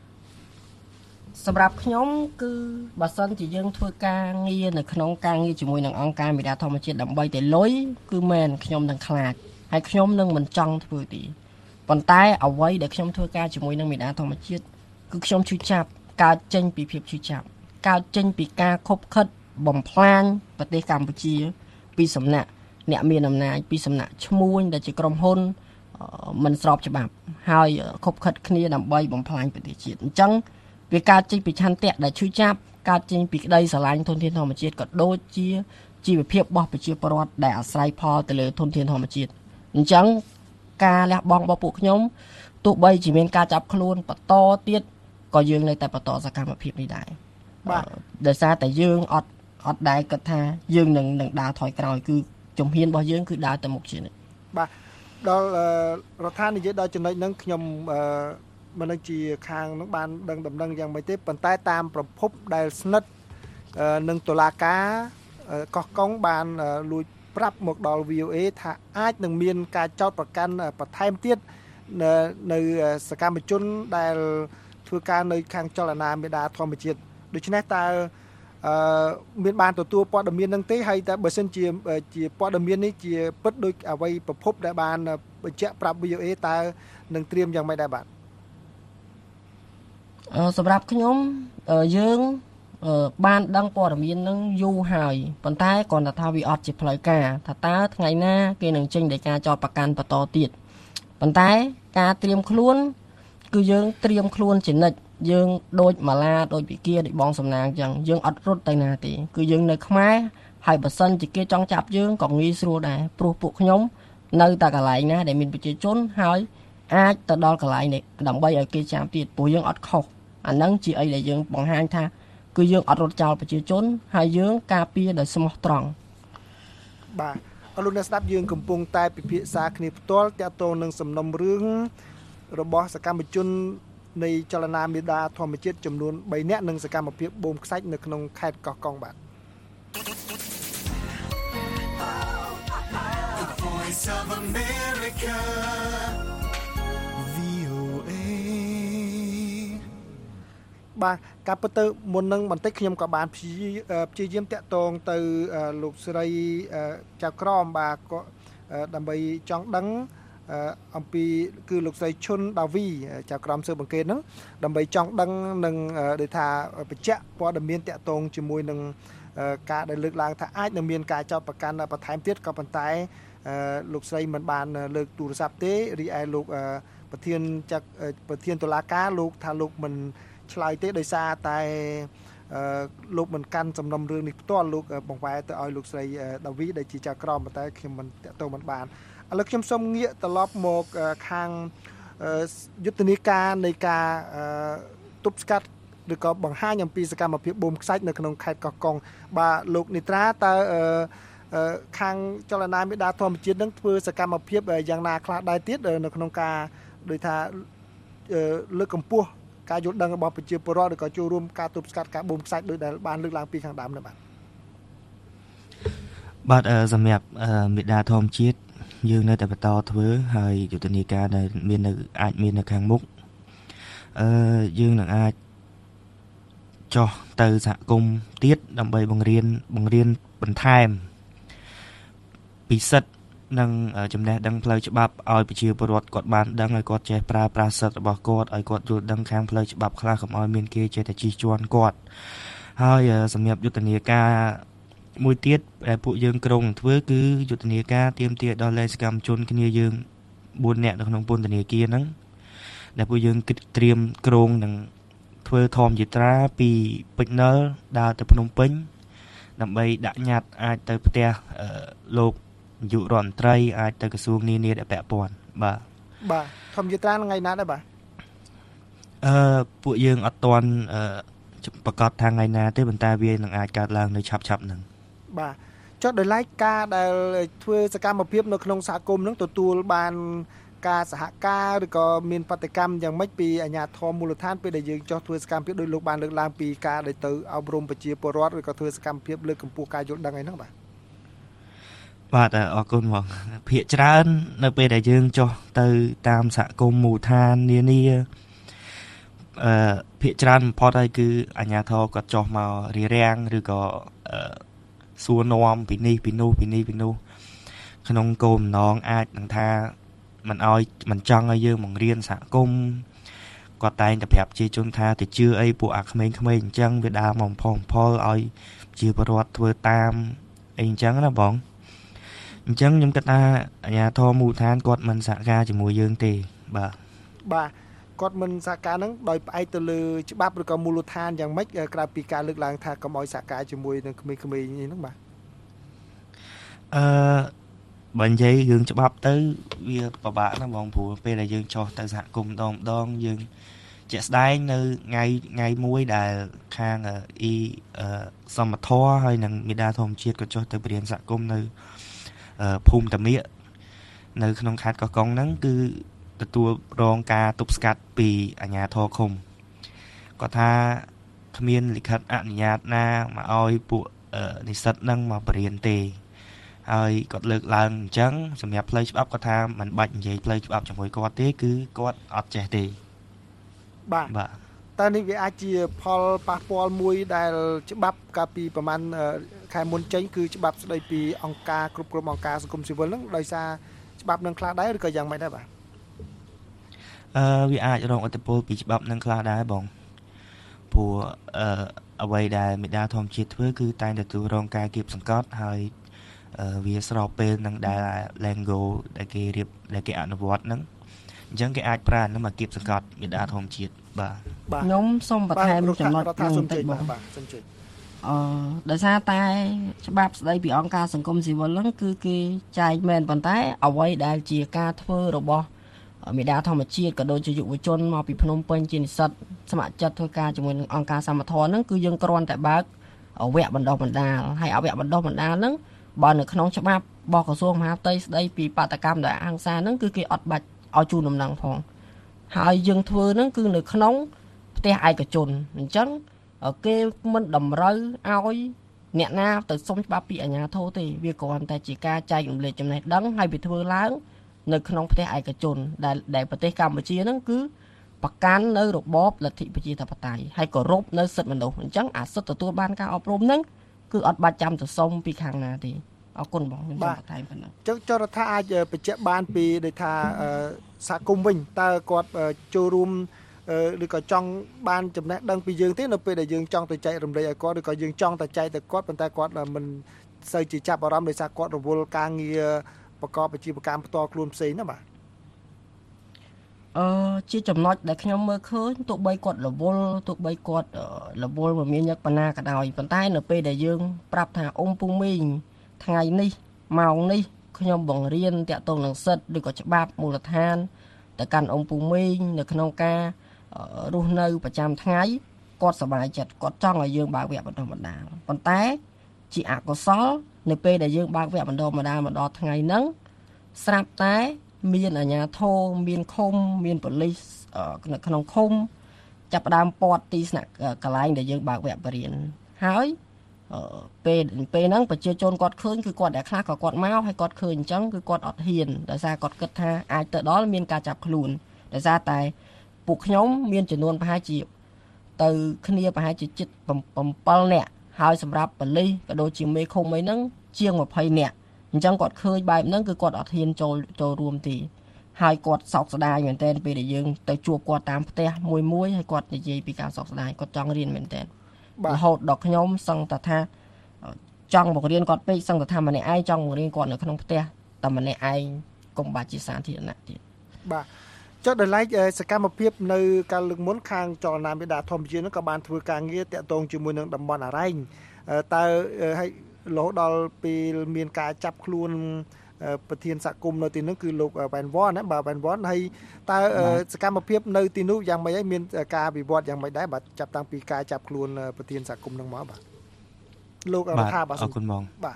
សម្រាប់ខ្ញុំគឺបើសិនជាយើងធ្វើការងារនៅក្នុងការងារជាមួយនឹងអង្គការមេដាធម្មជាតិដើម្បីតែលុយគឺមែនខ្ញុំនឹងខ្លាចហើយខ្ញុំនឹងមិនចង់ធ្វើទេប៉ុន្តែអ្វីដែលខ្ញុំធ្វើការជាមួយនឹងមេដាធម្មជាតិគឺខ្ញុំឈឺចាប់កើតចេញពីភាពឈឺចាប់កើតចេញពីការខົບខិតបំផ្លាញប្រទេសកម្ពុជាពីសំណាក់អ្នកមានអំណាចពីសំណាក់ឈ្មួញដែលជាក្រុមហ៊ុនមិនស្របច្បាប់ហើយខົບខិតគ្នាដើម្បីបំផ្លាញប្រទេសជាតិអញ្ចឹងវាកើតចេញពីឆន្ទៈដែលឈឺចាប់កើតចេញពីក្តីស្រឡាញ់ធនធានធម្មជាតិក៏ដូចជាជីវភាពរបស់ប្រជាពលរដ្ឋដែលអាស្រ័យផលទៅលើធនធានធម្មជាតិអញ្ចឹងការលះបង់របស់ពួកខ្ញុំទោះបីជាមានការចាប់ខ្លួនបន្តទៀតក៏យើងនៅតែបន្តសកម្មភាពនេះដែរបាទដោយសារតែយើងអត់អត់ដែលគិតថាយើងនឹងនឹងដើរថយក្រោយគឺជំហានរបស់យើងគឺដើរទៅមុខជានិច្ចបាទដល់រដ្ឋាភិបាលនិយាយដល់ចំណុចហ្នឹងខ្ញុំអឺមិនដឹងជាខាងនឹងបានដឹងដំណឹងយ៉ាងម៉េចទេប៉ុន្តែតាមប្រភពដែលស្និទ្ធនឹងតុលាការកោះកុងបានលួចប្រាប់មកដល់ វី អូ អេ ថាអាចនឹងមានការចោទប្រកាន់បន្ថែមទៀតនៅនៅសកម្មជនដែលធ្វើការនៅខាងចលនាមេដាធម្មជាតិដូច្នេះតើអឺមានបានទទួលព័ត៌មាននឹងទេហើយតើបើសិនជាជាព័ត៌មាននេះជាពិតដូចអ្វីប្រភពដែលបានបញ្ជាក់ប្រាប់ វី អូ អេ តើនឹងត្រៀមយ៉ាងម៉េចដែរបាទអឺសម្រាប់ខ្ញុំយើងបានដឹងព័ត៌មាននឹងយូរហើយប៉ុន្តែគ្រាន់តែថាវាអត់ជាផ្លូវការថាតើថ្ងៃណាគេនឹងចេញដោយការចោទប្រកាន់បន្តទៀតប៉ុន្តែការត្រៀមខ្លួនគឺយើងត្រៀមខ្លួនជានិច្ចយើងដូចម៉ាឡាដូចវិគាដូចបងសំណាងអញ្ចឹងយើងអត់រត់ទៅណាទេគឺយើងនៅខ្មែរហើយបើសិនជាគេចង់ចាប់យើងក៏ងាយស្រួលដែរព្រោះពួកខ្ញុំនៅតែកន្លែងណាដែលមានប្រជាជនហើយអាចទៅដល់កន្លែងនេះដើម្បីឲ្យគេចាំទៀតព្រោះយើងអត់ខុសអាហ្នឹងជាអីដែលយើងបង្ហាញថាគឺយើងអត់រត់ចោលប្រជាជនហើយយើងការពារដោយស្មោះត្រង់បាទអរលោកអ្នកស្ដាប់យើងកំពុងតែពិភាក្សាគ្នាផ្ទាល់ទាក់ទងនឹងសំណុំរឿងរបស់សកម្មជននៃចលនាមេដាធម្មជាតិចំនួន3នាក់និងសកម្មភាពបូមខ្សាច់នៅក្នុងខេត្តកោះកុងបាទបាទការពិតទៅមុននឹងបន្តិចខ្ញុំក៏បានព្យាយាមតាក់ទងទៅលោកស្រីចៅក្រមបាទក៏ដើម្បីចង់ដឹងអំពីគឺលោកស្រីឈុនដាវីចៅក្រមស៊ើបអង្កេតហ្នឹងដើម្បីចង់ដឹងនឹងដូចថាបញ្ជាក់ព័ត៌មានតាក់ទងជាមួយនឹងការដែលលើកឡើងថាអាចនឹងមានការចោទប្រកាន់បន្ថែមទៀតក៏ប៉ុន្តែលោកស្រីមិនបានលើកទូរស័ព្ទទេរីឯលោកប្រធានចាក់ប្រធានតុលាការលោកថាលោកមិនឆ្លើយទេដោយសារតែលោកមិនកាន់សំណុំរឿងនេះផ្ទាល់លោកបង្វែរទៅឲ្យលោកស្រីដាវីដែលជាចៅក្រមប៉ុន្តែខ្ញុំមិនតាក់ទងមិនបានឥឡូវខ្ញុំសូមងាកត្រឡប់មកខាងយុទ្ធនាការនៃការទប់ស្កាត់ឬក៏បង្ហាញអំពីសកម្មភាពបូមខ្សាច់នៅក្នុងខេត្តកោះកុងបាទលោកនេត្រាតើខាងចលនាមេដាធម្មជាតិនឹងធ្វើសកម្មភាពយ៉ាងណាខ្លះដែរទៀតនៅក្នុងការដូចថាលើកកម្ពស់ការយល់ដឹងរបស់ប្រជាពលរដ្ឋឬក៏ចូលរួមការទប់ស្កាត់ការបូមខ្សាច់ដោយដែលបានលើកឡើងពីខាងដើមនេះបាទបាទសម្រាប់មេដាធម្មជាតិយើងនៅតែបន្តធ្វើហើយយុទ្ធនាការដែលមាននៅអាចមាននៅខាងមុខអឺយើងនឹងអាចចុះទៅសហគមន៍ទៀតដើម្បីបង្រៀនបង្រៀនបន្ថែមពីសិទ្ធិនិងចំណេះដឹងផ្លូវច្បាប់ឲ្យប្រជាពលរដ្ឋគាត់បានដឹងឲ្យគាត់ចេះប្រើប្រាស់សិទ្ធិរបស់គាត់ឲ្យគាត់យល់ដឹងខាងផ្លូវច្បាប់ខ្លះកុំឲ្យមានគេចេះតែជិះជាន់គាត់ហើយសម្រាប់យុទ្ធនាការមួយទៀតដែលពួកយើងក្រុងធ្វើគឺយុទ្ធនាការទាមទារដល់លេខសកម្មជនគ្នាយើង4នាក់នៅក្នុងពន្ធនាគារហ្នឹងដែលពួកយើងត្រៀមក្រុងនឹងធ្វើធម្មយាត្រាពីពេជ្រនិលដើរទៅភ្នំពេញដើម្បីដាក់ញត្តិអាចទៅផ្ទះលោកនាយករដ្ឋមន្ត្រីអាចទៅក្រសួងនានាដែលពាក់ព័ន្ធបាទបាទធម្មយាត្រាថ្ងៃណាដែរបាទអឺពួកយើងអត់ទាន់ប្រកាសថាថ្ងៃណាទេប៉ុន្តែវានឹងអាចកើតឡើងនៅឆាប់ៗហ្នឹងបាទចុះដោយឡែកការដែលធ្វើសកម្មភាពនៅក្នុងសហគមន៍ហ្នឹងទទួលបានការសហការឬក៏មានបដកម្មយ៉ាងម៉េចពីអាជ្ញាធរមូលដ្ឋានពេលដែលយើងចុះធ្វើសកម្មភាពដោយលោកបានលើកឡើងពីការដែលទៅអប់រំប្រជាពលរដ្ឋឬក៏ធ្វើសកម្មភាពលើកកម្ពស់ការយល់ដឹងអីហ្នឹងបាទបាទអរគុណបងភាគច្រើននៅពេលដែលយើងចុះទៅតាមសហគមន៍មូលដ្ឋាននានាអឺភាគច្រើនបំផុតហើយគឺអាជ្ញាធរគាត់ចុះមករារាំងឬក៏អឺសួរនាំពីនេះពីនោះពីនេះពីនោះក្នុងគោលបំណងអាចនឹងថាមិនអោយមិនចង់ឲ្យយើងបង្រៀនសហគមន៍គាត់តែងតែប្រាប់ប្រជាជនថាទៅជឿអីពួកអាក្មេងៗអញ្ចឹងវាដើរមកបំផុសបំផុលឲ្យប្រជាពលរដ្ឋធ្វើតាមអីអញ្ចឹងណាបងអញ្ចឹងខ្ញុំគិតថាអាជ្ញាធរមូលដ្ឋានគាត់មិនសហការជាមួយយើងទេបាទបាទគាត់មិនសហការនឹងដោយផ្អែកទៅលើច្បាប់ឬក៏មូលដ្ឋានយ៉ាងម៉េចក្រៅពីការលើកឡើងថាកុំឲ្យសហការជាមួយនឹងក្មេងៗនេះហ្នឹងបាទអឺបើនិយាយរឿងច្បាប់ទៅវាពិបាកណាស់បងព្រោះពេលដែលយើងចុះទៅសហគមន៍ម្ដងម្ដងយើងជាក់ស្ដែងនៅថ្ងៃថ្ងៃមួយដែលខាងអ៊ីសមត្ថៈហើយនិងមេដាធម្មជាតិក៏ចុះទៅបរិញ្ញាសហគមន៍នៅភូមិតាមៀកនៅក្នុងខេត្តកោះកុងហ្នឹងគឺទទួលរងការទប់ស្កាត់ពីអាជ្ញាធរឃុំគាត់ថាគ្មានលិខិតអនុញ្ញាតណាមកឲ្យពួកនិស្សិតហ្នឹងមកបរិញ្ញាទេហើយគាត់លើកឡើងអញ្ចឹងសម្រាប់ផ្លូវច្បាប់គាត់ថាមិនបាច់និយាយផ្លូវច្បាប់ជាមួយគាត់ទេគឺគាត់អត់ចេះទេបាទបាទតើនេះវាអាចជាផលប៉ះពាល់មួយដែលច្បាប់កាលពីប្រហែលខែមុនចេញគឺច្បាប់ស្ដីពីអង្គការគ្រប់គ្រងអង្គការសង្គមស៊ីវិលហ្នឹងដោយសារច្បាប់នឹងខ្លះដែរឬក៏យ៉ាងម៉េចដែរបាទអឺវាអាចរងឥទ្ធិពលពីច្បាប់នឹងខ្លះដែរបងព្រោះអឺអ្វីដែលមេដាធម្មជាតិធ្វើគឺតែងតែទទួលរងការគៀបសង្កត់ហើយវាស្របពេលនឹងដែល Lango ដែលគេរៀបដែលគេអនុវត្តហ្នឹងអញ្ចឹងគេអាចប្រើហ្នឹងមកគៀបសង្កត់មេដាធម្មជាតិបាទខ្ញុំសូមបន្ថែមចំណុចមួយបន្តិចបងបាទសូមជឿអឺដោយសារតែច្បាប់ស្ដីពីអង្គការសង្គមស៊ីវិលហ្នឹងគឺគេចែកមែនប៉ុន្តែអ្វីដែលជាការធ្វើរបស់មេដាធម្មជាតិក៏ដូចជាយុវជនមកពីភ្នំពេញជានិស្សិតស្ម័គ្រចិត្តធ្វើការជាមួយនឹងអង្គការសមត្ថភាពហ្នឹងគឺយើងគ្រាន់តែបើកវគ្គបណ្ដុះបណ្ដាលហើយវគ្គបណ្ដុះបណ្ដាលហ្នឹងបើនៅក្នុងច្បាប់របស់ក្រសួងមហាផ្ទៃស្ដីពីបាតកម្មដែលអង្សាហ្នឹងគឺគេអត់បាច់ឲ្យជូនដំណឹងផងហើយយើងធ្វើហ្នឹងគឺនៅក្នុងផ្ទះឯកជនអញ្ចឹងគេមិនតម្រូវឲ្យអ្នកណាទៅសុំច្បាប់ពីអាជ្ញាធរទេវាគ្រាន់តែជាការចែករំលែកចំណេះដឹងហើយវាធ្វើឡើងនៅក្នុងផ្ទះឯកជនដែលដែលប្រទេសកម្ពុជាហ្នឹងគឺប្រកាន់នៅរបបលទ្ធិប្រជាធិបតេយ្យហើយគោរពនៅសិទ្ធិមនុស្សអញ្ចឹងអាសិទ្ធិទទួលបានការអប់រំហ្នឹងគឺអត់បាច់ចាំទៅសុំពីខាងណាទេអរគុណបងខ្ញុំបានបន្ថែមប៉ុណ្ណឹងចុះចរដ្ឋាអាចបញ្ជាក់បានពីដូចថាសហគមន៍វិញតើគាត់ចូលរួមឬក៏ចង់បានចំណេះដឹងពីយើងទេនៅពេលដែលយើងចង់ទៅចែករំលែកឲ្យគាត់ឬក៏យើងចង់ទៅចែកទៅគាត់ប៉ុន្តែគាត់មិនសូវជាចាប់អារម្មណ៍ដោយសារគាត់រវល់ការងារប្រកបអាជីវកម្មផ្ទាល់ខ្លួនផ្សេងណាបាទអឺជាចំណុចដែលខ្ញុំមើលឃើញទោះបីគាត់រវល់ទោះបីគាត់រវល់មិនមានយកបណ្ណាក៏ដោយប៉ុន្តែនៅពេលដែលយើងប្រាប់ថាអ៊ំពូមីងថ្ងៃនេះម៉ោងនេះខ្ញុំបង្រៀនតាក់ទងនឹងសិទ្ធិឬក៏ច្បាប់មូលដ្ឋានទៅកាន់អ៊ំពូមីងនៅក្នុងការរស់នៅប្រចាំថ្ងៃគាត់សប្បាយចិត្តគាត់ចង់ឲ្យយើងបើកវគ្គបណ្ដុះបណ្ដាលប៉ុន្តែជាអកុសលនៅពេលដែលយើងបើកវគ្គបណ្ដុះបណ្ដាលមកដល់ថ្ងៃហ្នឹងស្រាប់តែមានអាជ្ញាធរមានឃុំមានប៉ូលីសនៅក្នុងឃុំចាប់ផ្ដើមពាត់ទីស្នាក់កន្លែងដែលយើងបើកវគ្គបរិញ្ញាហើយពេលពេលហ្នឹងប្រជាជនគាត់ឃើញគឺគាត់តែខ្លះក៏គាត់មកហើយគាត់ឃើញអញ្ចឹងគឺគាត់អត់ហ៊ានដោយសារគាត់គិតថាអាចទៅដល់មានការចាប់ខ្លួនដោយសារតែពួកខ្ញុំមានចំនួនប្រហែលជាទៅគ្នាប្រហែលជាជិតbảyនាក់ហើយសម្រាប់ប៉ូលីសក៏ដូចជាមេឃុំអីហ្នឹងជាងยี่สิบនាក់អញ្ចឹងគាត់ឃើញបែបហ្នឹងគឺគាត់អត់ហ៊ានចូលចូលរួមទេហើយគាត់សោកស្ដាយមែនទែនពេលដែលយើងទៅជួបគាត់តាមផ្ទះមួយមួយហើយគាត់និយាយពីការសោកស្ដាយគាត់ចង់រៀនមែនទែនរហូតដល់ខ្ញុំសឹងតែថាចង់បង្រៀនគាត់ពេកសឹងតែថាម្នាក់ឯងចង់បង្រៀនគាត់នៅក្នុងផ្ទះតែម្នាក់ឯងកុំបាច់ជាសាធារណៈទៀតបាទចុះដល់ឡែកសកម្មភាពនៅកាលលើកមុនខាងចលនាមេដាធម្មជាតិនោះក៏បានធ្វើការងារតាក់ទងជាមួយនឹងតំបន់អរ៉ែងតើឲ្យរហូតដល់ពេលមានការចាប់ខ្លួនប្រធានសហគមន៍នៅទីនោះគឺលោកវ៉ែនវ៉ាន់ណាបាទវ៉ែនវ៉ាន់ហើយតើសកម្មភាពនៅទីនោះយ៉ាងម៉េចហើយមានការវិវត្តយ៉ាងម៉េចដែរបាទចាប់តាំងពីការចាប់ខ្លួនប្រធានសហគមន៍នឹងមកបាទលោករដ្ឋាភិបាលអរគុណបងបាទ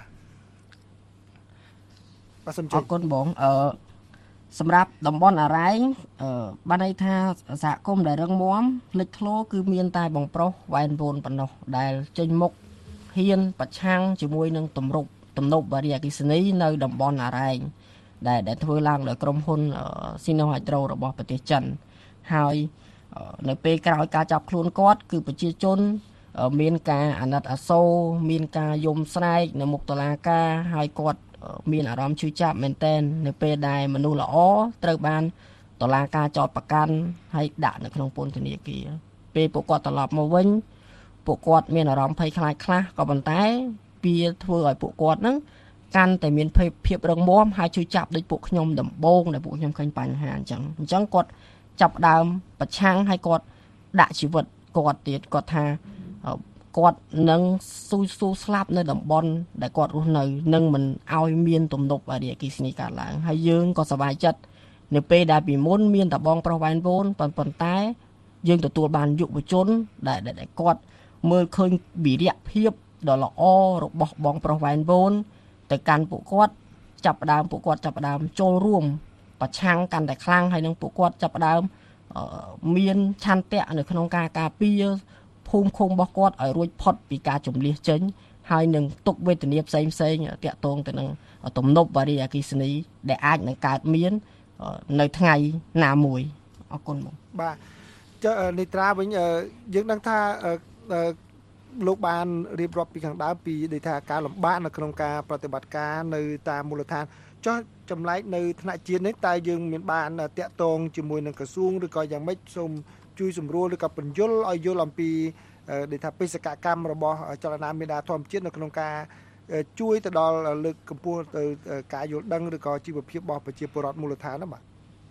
បាទសូមជម្រាបអរគុណបងអឺសម្រាប់តំបន់អរ៉ែងអឺបានន័យថាសហគមន៍ដែលរឹងមាំលេចធ្លោគឺមានតែបងប្រុសវ៉ែនវ៉ូនប៉ុណ្ណោះដែលចេញមុខហ៊ានប្រឆាំងជាមួយនឹងទំរុកទំនប់វារីអគ្គិសនីនៅតំបន់អរ៉ែងដែលដែលធ្វើឡើងដោយក្រុមហ៊ុន Sinohydro របស់ប្រទេសចិនហើយនៅពេលក្រោយការចាប់ខ្លួនគាត់គឺប្រជាជនមានការអាណិតអាសូរមានការយំស្រែកនៅមុខតុលាការហើយគាត់មានអារម្មណ៍ឈឺចាប់មែនទែននៅពេលដែលមនុស្សល្អត្រូវបានតុលាការចោទប្រកាន់ហើយដាក់នៅក្នុងពន្ធនាគារពេលពួកគាត់ត្រឡប់មកវិញពួកគាត់មានអារម្មណ៍ភ័យខ្លាចខ្លះក៏ប៉ុន្តែវាធ្វើឲ្យពួកគាត់ហ្នឹងកាន់តែមានភាពរឹងមាំហើយជួយចាប់ដូចពួកខ្ញុំដំបងដែលពួកខ្ញុំឃើញបញ្ហាអញ្ចឹងអញ្ចឹងគាត់ចាប់ដើមប្រឆាំងហើយគាត់ដាក់ជីវិតគាត់ទៀតគាត់ថាគាត់នឹងស៊ូស៊ូស្លាប់នៅតំបន់ដែលគាត់រស់នៅនឹងមិនឲ្យមានទំនប់អរិយអគ្គិសនីកើតឡើងហើយយើងក៏សប្បាយចិត្តនៅពេលដែលពីមុនមានតែបងប្រុសវ៉ែនវ៉ូនប៉ុន្តែយើងទទួលបានយុវជនដែលដែលគាត់មើលឃើញវីរៈភាពដ៏ល្អរបស់បងប្រុសវ៉ែនវ៉ូនទៅកាន់ពួកគាត់ចាប់ផ្ដើមពួកគាត់ចាប់ផ្ដើមចូលរួមប្រឆាំងកាន់តែខ្លាំងហើយនឹងពួកគាត់ចាប់ផ្ដើមមានឆន្ទៈនៅក្នុងការការពារភូមិឃុំរបស់គាត់ឲ្យរួចផុតពីការជំលះចេញហើយនឹងទុកវេទនាផ្សេងផ្សេងតាក់ទងទៅនឹងទំនប់វារីអគ្គិសនីដែលអាចនឹងកើតមាននៅថ្ងៃណាមួយអរគុណបងបាទចុះនេត្រាវិញយើងដឹងថាលោកបានរៀបរាប់ពីខាងដើមពីដូចថាការលំបាកនៅក្នុងការប្រតិបត្តិការនៅតាមមូលដ្ឋានចុះចម្លែកនៅថ្នាក់ជាតិនេះតើយើងមានបានតាក់ទងជាមួយនឹងក្រសួងឬក៏យ៉ាងម៉េចសូមជួយសម្រួលឬក៏បញ្យលឲ្យយល់អំពីដូចថាបេសកកម្មរបស់ចលនាមេដាធម្មជាតិនៅក្នុងការជួយទៅដល់លើកកម្ពស់ទៅការយល់ដឹងឬក៏ជីវភាពរបស់ប្រជាពលរដ្ឋមូលដ្ឋានណាបាទ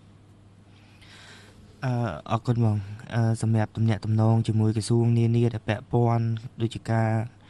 អឺអរគុណបងអឺសម្រាប់ទំនាក់ទំនងជាមួយក្រសួងនានាដែលពាក់ព័ន្ធដូចជាការ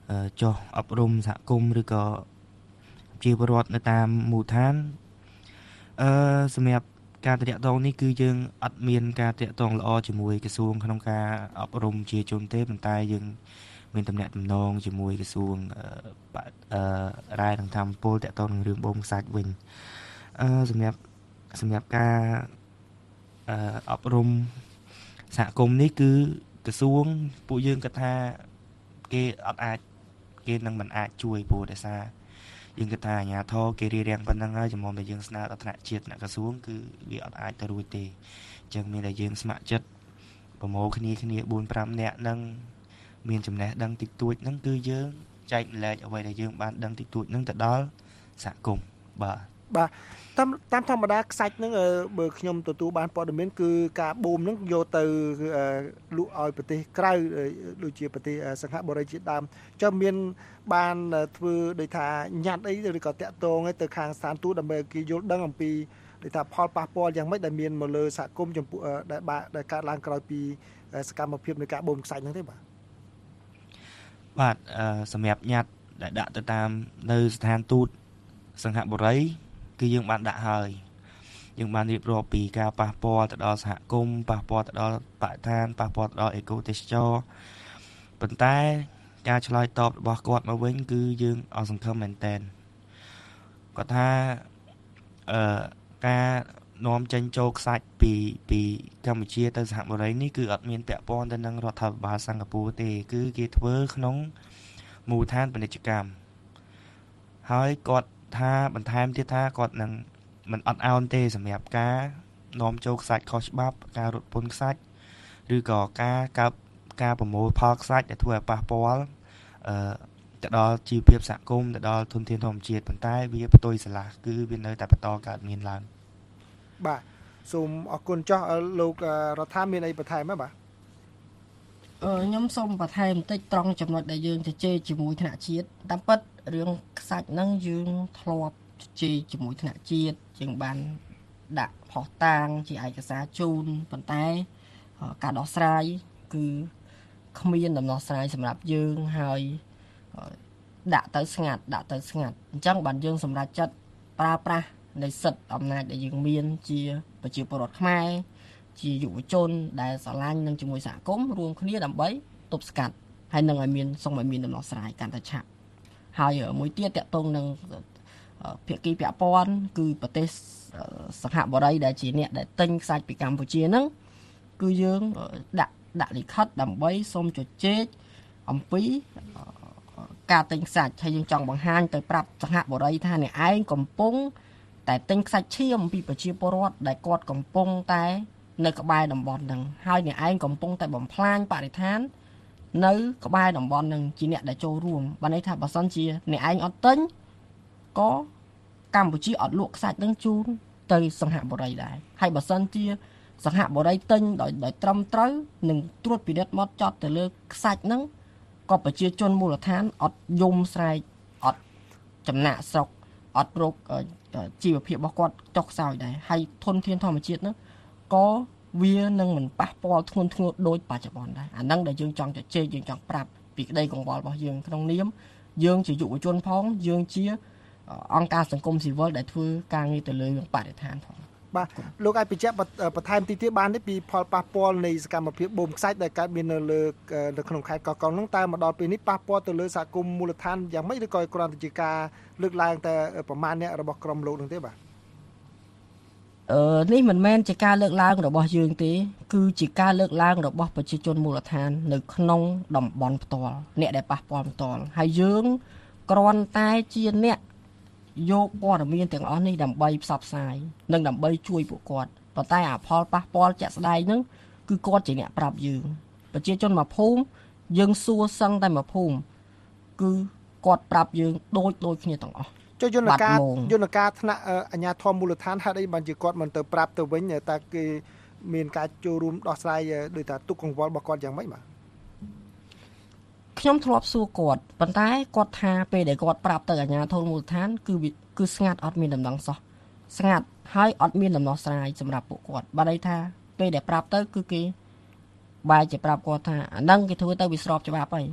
ចុះអប់រំសហគមន៍ឬក៏ជាពលរដ្ឋនៅតាមមូលដ្ឋានអឺសម្រាប់ការតាក់ទងនេះគឺយើងអត់មានការតាក់ទងល្អជាមួយក្រសួងក្នុងការអប់រំជាជនទេប៉ុន្តែយើងមានតំណែងតំណងជាមួយក្រសួងអឺរ៉ែនិងធម្មពលតាក់ទងនឹងរឿងបូមខ្សាច់វិញអឺសម្រាប់សម្រាប់ការអឺអប់រំសហគមន៍នេះគឺក្រសួងពួកយើងគិតថាគេអត់អាចគេនឹងមិនអាចជួយព្រោះដោយសារយើងគិតថាអាជ្ញាធរគេរៀបរៀងប៉ុណ្ណឹងហើយចំនួនដែលយើងស្នើដល់ថ្នាក់ជាតិថ្នាក់ក្រសួងគឺវាអត់អាចទៅរួចទេអញ្ចឹងមានតែយើងស្ម័គ្រចិត្តប្រមូលគ្នាគ្នាbốn fiveនាក់ហ្នឹងមានចំណេះដឹងតិចតួចហ្នឹងគឺយើងចែកម្លែកអ្វីដែលយើងបានដឹងតិចតួចហ្នឹងទៅដល់សហគមន៍បាទបាទតាមតាមធម្មតាខ្សាច់ហ្នឹងបើខ្ញុំទទួលបានព័ត៌មានគឺការបូមហ្នឹងយកទៅលក់ឲ្យប្រទេសក្រៅដូចជាប្រទេសសិង្ហបុរីជាដើមចុះមានបានធ្វើដូចថាញ៉ាត់អីឬក៏តាក់ទងឲ្យទៅខាងស្ថានទូតដើម្បីគេយល់ដឹងអំពីដូចថាផលប៉ះពាល់យ៉ាងម៉េចដែលមានមកលើសហគមន៍ចំពោះដែលដែលកើតឡើងក្រោយពីសកម្មភាពនៃការបូមខ្សាច់ហ្នឹងទេបាទបាទសម្រាប់ញ៉ាត់ដែលដាក់ទៅតាមនៅស្ថានទូតសិង្ហបុរីគឺយើងបានដាក់ហើយយើងបានរៀបរាប់ពីការប៉ះពាល់ទៅដល់សហគមន៍ប៉ះពាល់ទៅដល់បរិស្ថានប៉ះពាល់ទៅដល់អេកូទេសចរប៉ុន្តែការឆ្លើយតបរបស់គាត់មកវិញគឺយើងអស់សង្ឃឹមមែនតើគាត់ថាអឺការនាំចេញចូលខ្សាច់ពីពីកម្ពុជាទៅសហបុរីនេះគឺអត់មានពាក់ព័ន្ធទៅនឹងរដ្ឋាភិបាលសិង្ហបុរីទេគឺគេធ្វើក្នុងមូលដ្ឋានពាណិជ្ជកម្មហើយគាត់ថាបន្ថែមទៀតថាគាត់នឹងមិនអត់ឱនទេសម្រាប់ការនាំចូលខ្សាច់ខុសច្បាប់ការរត់ពន្ធខ្សាច់ឬក៏ការកើបការប្រមូលផលខ្សាច់ដែលធ្វើឲ្យប៉ះពាល់អឺទៅដល់ជីវភាពសហគមន៍ទៅដល់ធនធានធម្មជាតិប៉ុន្តែវាផ្ទុយស្រឡះគឺវានៅតែបន្តកើតមានឡើងបាទសូមអរគុណចោះលោករដ្ឋាមានអីបន្ថែមទេបាទអឺខ្ញុំសូមបន្ថែមបន្តិចត្រង់ចំណុចដែលយើងជជែកជាមួយថ្នាក់ជាតិតាមពិតរឿងខ្សាច់ហ្នឹងយើងធ្លាប់ជជែកជាមួយថ្នាក់ជាតិយើងបានដាក់ផុសតាងជាឯកសារជូនប៉ុន្តែការដោះស្រាយគឺគ្មានដំណោះស្រាយសម្រាប់យើងហើយដាក់ទៅស្ងាត់ដាក់ទៅស្ងាត់អញ្ចឹងបានយើងសម្រេចចិត្តប្រើប្រាស់នៃសិទ្ធិអំណាចដែលយើងមានជាប្រជាពលរដ្ឋខ្មែរជាយុវជនដែលស្រឡាញ់នឹងជាមួយសហគមន៍រួមគ្នាដើម្បីទប់ស្កាត់ហើយនឹងឲ្យមានសូមឲ្យមានដំណោះស្រាយកាន់តែឆាប់ហើយមួយទៀតតកតងនឹងភាគីពាក់ព័ន្ធគឺប្រទេសសិង្ហបុរីដែលជាអ្នកដែលទិញខ្សាច់ពីកម្ពុជាហ្នឹងគឺយើងដាក់ដាក់លិខិតដើម្បីសូមជជែកអំពីការទិញខ្សាច់ហើយយើងចង់បង្ហាញទៅប្រាប់សិង្ហបុរីថាអ្នកឯងកំពុងតែទិញខ្សាច់ឈាមពីប្រជាពលរដ្ឋដែលគាត់កំពុងតែនៅក្បែរតំបន់ហ្នឹងហើយអ្នកឯងកំពុងតែបំផ្លាញបរិស្ថាននៅក្បែរតំបន់ហ្នឹងជាអ្នកដែលចូលរួមបានន័យថាបើសិនជាអ្នកឯងអត់ទិញក៏កម្ពុជាអត់លក់ខ្សាច់ហ្នឹងជូនទៅសិង្ហបុរីដែរហើយបើសិនជាសិង្ហបុរីទិញដោយដោយត្រឹមត្រូវនឹងត្រួតពិនិត្យមកចត់ទៅលើខ្សាច់ហ្នឹងក៏ប្រជាជនមូលដ្ឋានអត់យំស្រែកអត់ចំណាក់ស្រុកអត់រកជីវភាពរបស់គាត់ចុះខ្សោយដែរហើយធនធានធម្មជាតិហ្នឹងក៏វានឹងមិនប៉ះពាល់ធ្ងន់ធ្ងរដូចបច្ចុប្បន្នដែរអាហ្នឹងដែលយើងចង់ជជែកយើងចង់ប្រាប់ពីក្តីកង្វល់របស់យើងក្នុងនាមយើងជាយុវជនផងយើងជាអង្គការសង្គមស៊ីវិលដែលធ្វើការងារទៅលើបរិស្ថានផងបាទលោកអាចបញ្ជាក់បន្ថែមទីទៀតបានទេពីផលប៉ះពាល់នៃសកម្មភាពបូមខ្សាច់ដែលកើតមាននៅលើនៅក្នុងខេត្តកោះកុងហ្នឹងតើមកដល់ពេលនេះប៉ះពាល់ទៅលើសហគមន៍មូលដ្ឋានយ៉ាងម៉េចឬក៏គ្រាន់តែជាការលើកឡើងតែប្រមាណអ្នករបស់ក្រុមលោកហ្នឹងទេបាទអឺនេះមិនមែនជាការលើកឡើងរបស់យើងទេគឺជាការលើកឡើងរបស់ប្រជាជនមូលដ្ឋាននៅក្នុងតំបន់ផ្ទាល់អ្នកដែលប៉ះពាល់ផ្ទាល់ហើយយើងគ្រាន់តែជាអ្នកយកព័ត៌មានទាំងអស់នេះដើម្បីផ្សព្វផ្សាយនិងដើម្បីជួយពួកគាត់ប៉ុន្តែអាផលប៉ះពាល់ជាក់ស្ដែងហ្នឹងគឺគាត់ជាអ្នកប្រាប់យើងប្រជាជនមួយភូមិយើងសួរសឹងតែមួយភូមិគឺគាត់ប្រាប់យើងដូចដូចគ្នាទាំងអស់ចុះយន្តការយន្តការថ្នាក់អាជ្ញាធរមូលដ្ឋានហេតុអីបានជាគាត់មិនទៅប្រាប់ទៅវិញតើគេមានការចូលរួមដោះស្រាយដោយថាទុកកង្វល់របស់គាត់យ៉ាងម៉េចបាទខ្ញុំធ្លាប់សួរគាត់ប៉ុន្តែគាត់ថាពេលដែលគាត់ប្រាប់ទៅអាជ្ញាធរមូលដ្ឋានគឺគឺស្ងាត់អត់មានដំណឹងសោះស្ងាត់ហើយអត់មានដំណោះស្រាយសម្រាប់ពួកគាត់បានន័យថាពេលដែលប្រាប់ទៅគឺគេបែរជាប្រាប់គាត់ថាអាហ្នឹងគេធ្វើទៅវាស្របច្បាប់ហើយ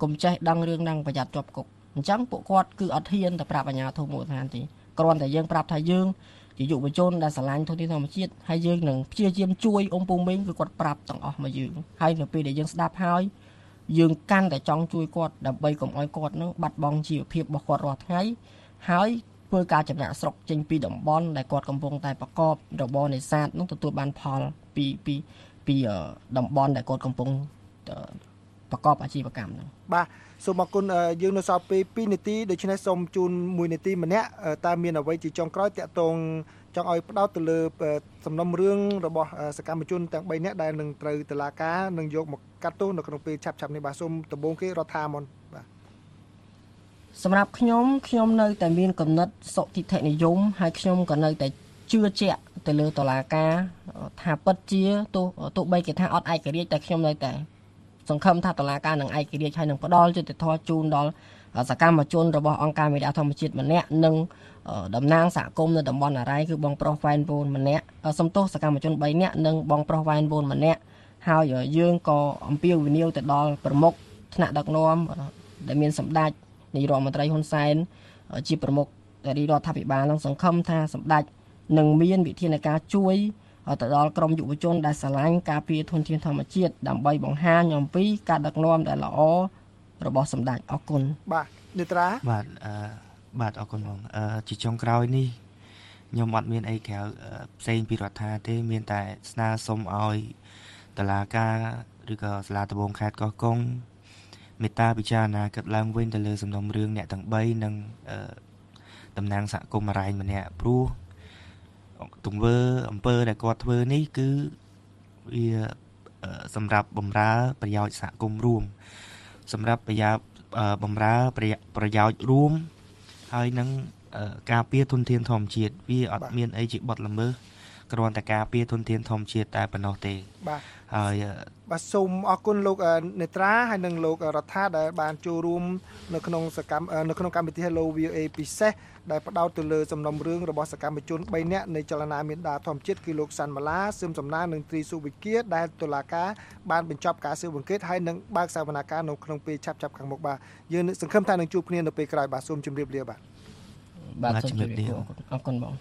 កុំចេះដឹងរឿងហ្នឹងប្រយ័ត្នជាប់គុកអញ្ចឹងពួកគាត់គឺអត់ហ៊ានទៅប្រាប់អាជ្ញាធរមូលដ្ឋានទេគ្រាន់តែយើងប្រាប់ថាយើងជាយុវជនដែលស្រឡាញ់ធនធានធម្មជាតិហើយយើងនឹងព្យាយាមជួយអ៊ំពូមីងគឺគាត់ប្រាប់ទាំងអស់មកយើងហើយនៅពេលដែលយើងស្ដាប់ហើយយើងកាន់តែចង់ជួយគាត់ដើម្បីកុំឲ្យគាត់នឹងបាត់បង់ជីវភាពរបស់គាត់រាល់ថ្ងៃហើយធ្វើការចំណាក់ស្រុកចេញពីតំបន់ដែលគាត់កំពុងតែប្រកបរបរនេសាទនឹងទទួលបានផលពីពីពីតំបន់ដែលគាត់កំពុងប្រកបអាជីវកម្មហ្នឹងបាទសូមអរគុណយើងនៅសល់ពេលពីរនាទីដូច្នេះសូមជូនមួយនាទីម្នាក់តើមានអ្វីជាចុងក្រោយតាក់ទងចង់ឲ្យផ្ដោតទៅលើសំណុំរឿងរបស់សកម្មជនទាំងបីនាក់ដែលនឹងត្រូវតុលាការនឹងយកមកកាត់ទោសនៅក្នុងពេលឆាប់ៗនេះបាទសូមដំបូងគេរដ្ឋាភិបាលបាទសម្រាប់ខ្ញុំខ្ញុំនៅតែមានគំនិតសុតិធិនិយមហើយខ្ញុំក៏នៅតែជឿជាក់ទៅលើតុលាការថាពិតជាទោះទោះបីគេថាអត់ឯករាជ្យតែខ្ញុំនៅតែសង្ឃឹមថាតុលាការនឹងឯករាជ្យហើយនឹងផ្ដល់យុត្តិធម៌ជូនដល់សកម្មជនរបស់អង្គការមេដាធម្មជាតិម្នាក់និងតំណាងសហគមន៍នៅតំបន់អរ៉ៃគឺបងប្រុសវ៉ែនវូនម្នាក់សំទោសសកម្មជនបីនាក់និងបងប្រុសវ៉ែនវូនម្នាក់ហើយយើងក៏អំពាវនាវទៅដល់ប្រមុខថ្នាក់ដឹកនាំដែលមានសម្ដេចនាយរដ្ឋមន្ត្រីហ៊ុនសែនជាប្រមុខរដ្ឋាភិបាលនឹងសង្ឃឹមថាសម្ដេចនឹងមានវិធានការជួយទៅដល់ក្រមយុវជនដែលស្រឡាញ់ការពារធនធានធម្មជាតិដើម្បីបង្ហាញអំពីការដឹកនាំដែលល្អរបស់សម្ដេចអរគុណបាទនេត្រាបាទអឺបាទអរគុណបងអឺជាចុងក្រោយនេះខ្ញុំអត់មានអីក្រៅផ្សេងពីរដ្ឋាទេមានតែស្នើសុំឲ្យតុលាការឬក៏សាលាដំបងខេត្តកោះកុងមេត្តាពិចារណាកាត់ឡើងវិញទៅលើសំណុំរឿងអ្នកទាំងបីនិងតំណាងសហគមន៍អរ៉ៃម្នាក់ព្រោះទង្វើអំពើដែលគាត់ធ្វើនេះគឺវាសម្រាប់បម្រើប្រយោជន៍សហគមន៍រួមសម្រាប់ប្រយោជន៍បម្រើប្រយោជន៍រួមហើយនឹងការពារធនធានធម្មជាតិវាអត់មានអីជាបទល្មើសគ្រាន់តែការពារធនធានធម្មជាតិតែប៉ុណ្ណោះទេបាទហើយបាទសូមអរគុណលោកនេត្រាហើយនិងលោករដ្ឋាដែលបានចូលរួមនៅក្នុងសកម្មនៅក្នុងកម្មវិធី Hello វី អូ អេ ពិសេសដែលផ្ដោតទៅលើសំណុំរឿងរបស់សកម្មជនបីនាក់នៃចលនាមេដាធម្មជាតិគឺលោកសាន់ម៉ាឡាសឹមសំណាងនិងត្រីសុវិគាដែលតុលាការបានបញ្ចប់ការស៊ើបអង្កេតហើយនឹងបើកសវនកម្មនៅក្នុងពេលឆាប់ៗខាងមុខបាទយើងសង្ឃឹមថានឹងជួបគ្នានៅពេលក្រោយបាទសូមជម្រាបលាបាទបាទសូមជម្រាបលាអរគុណបង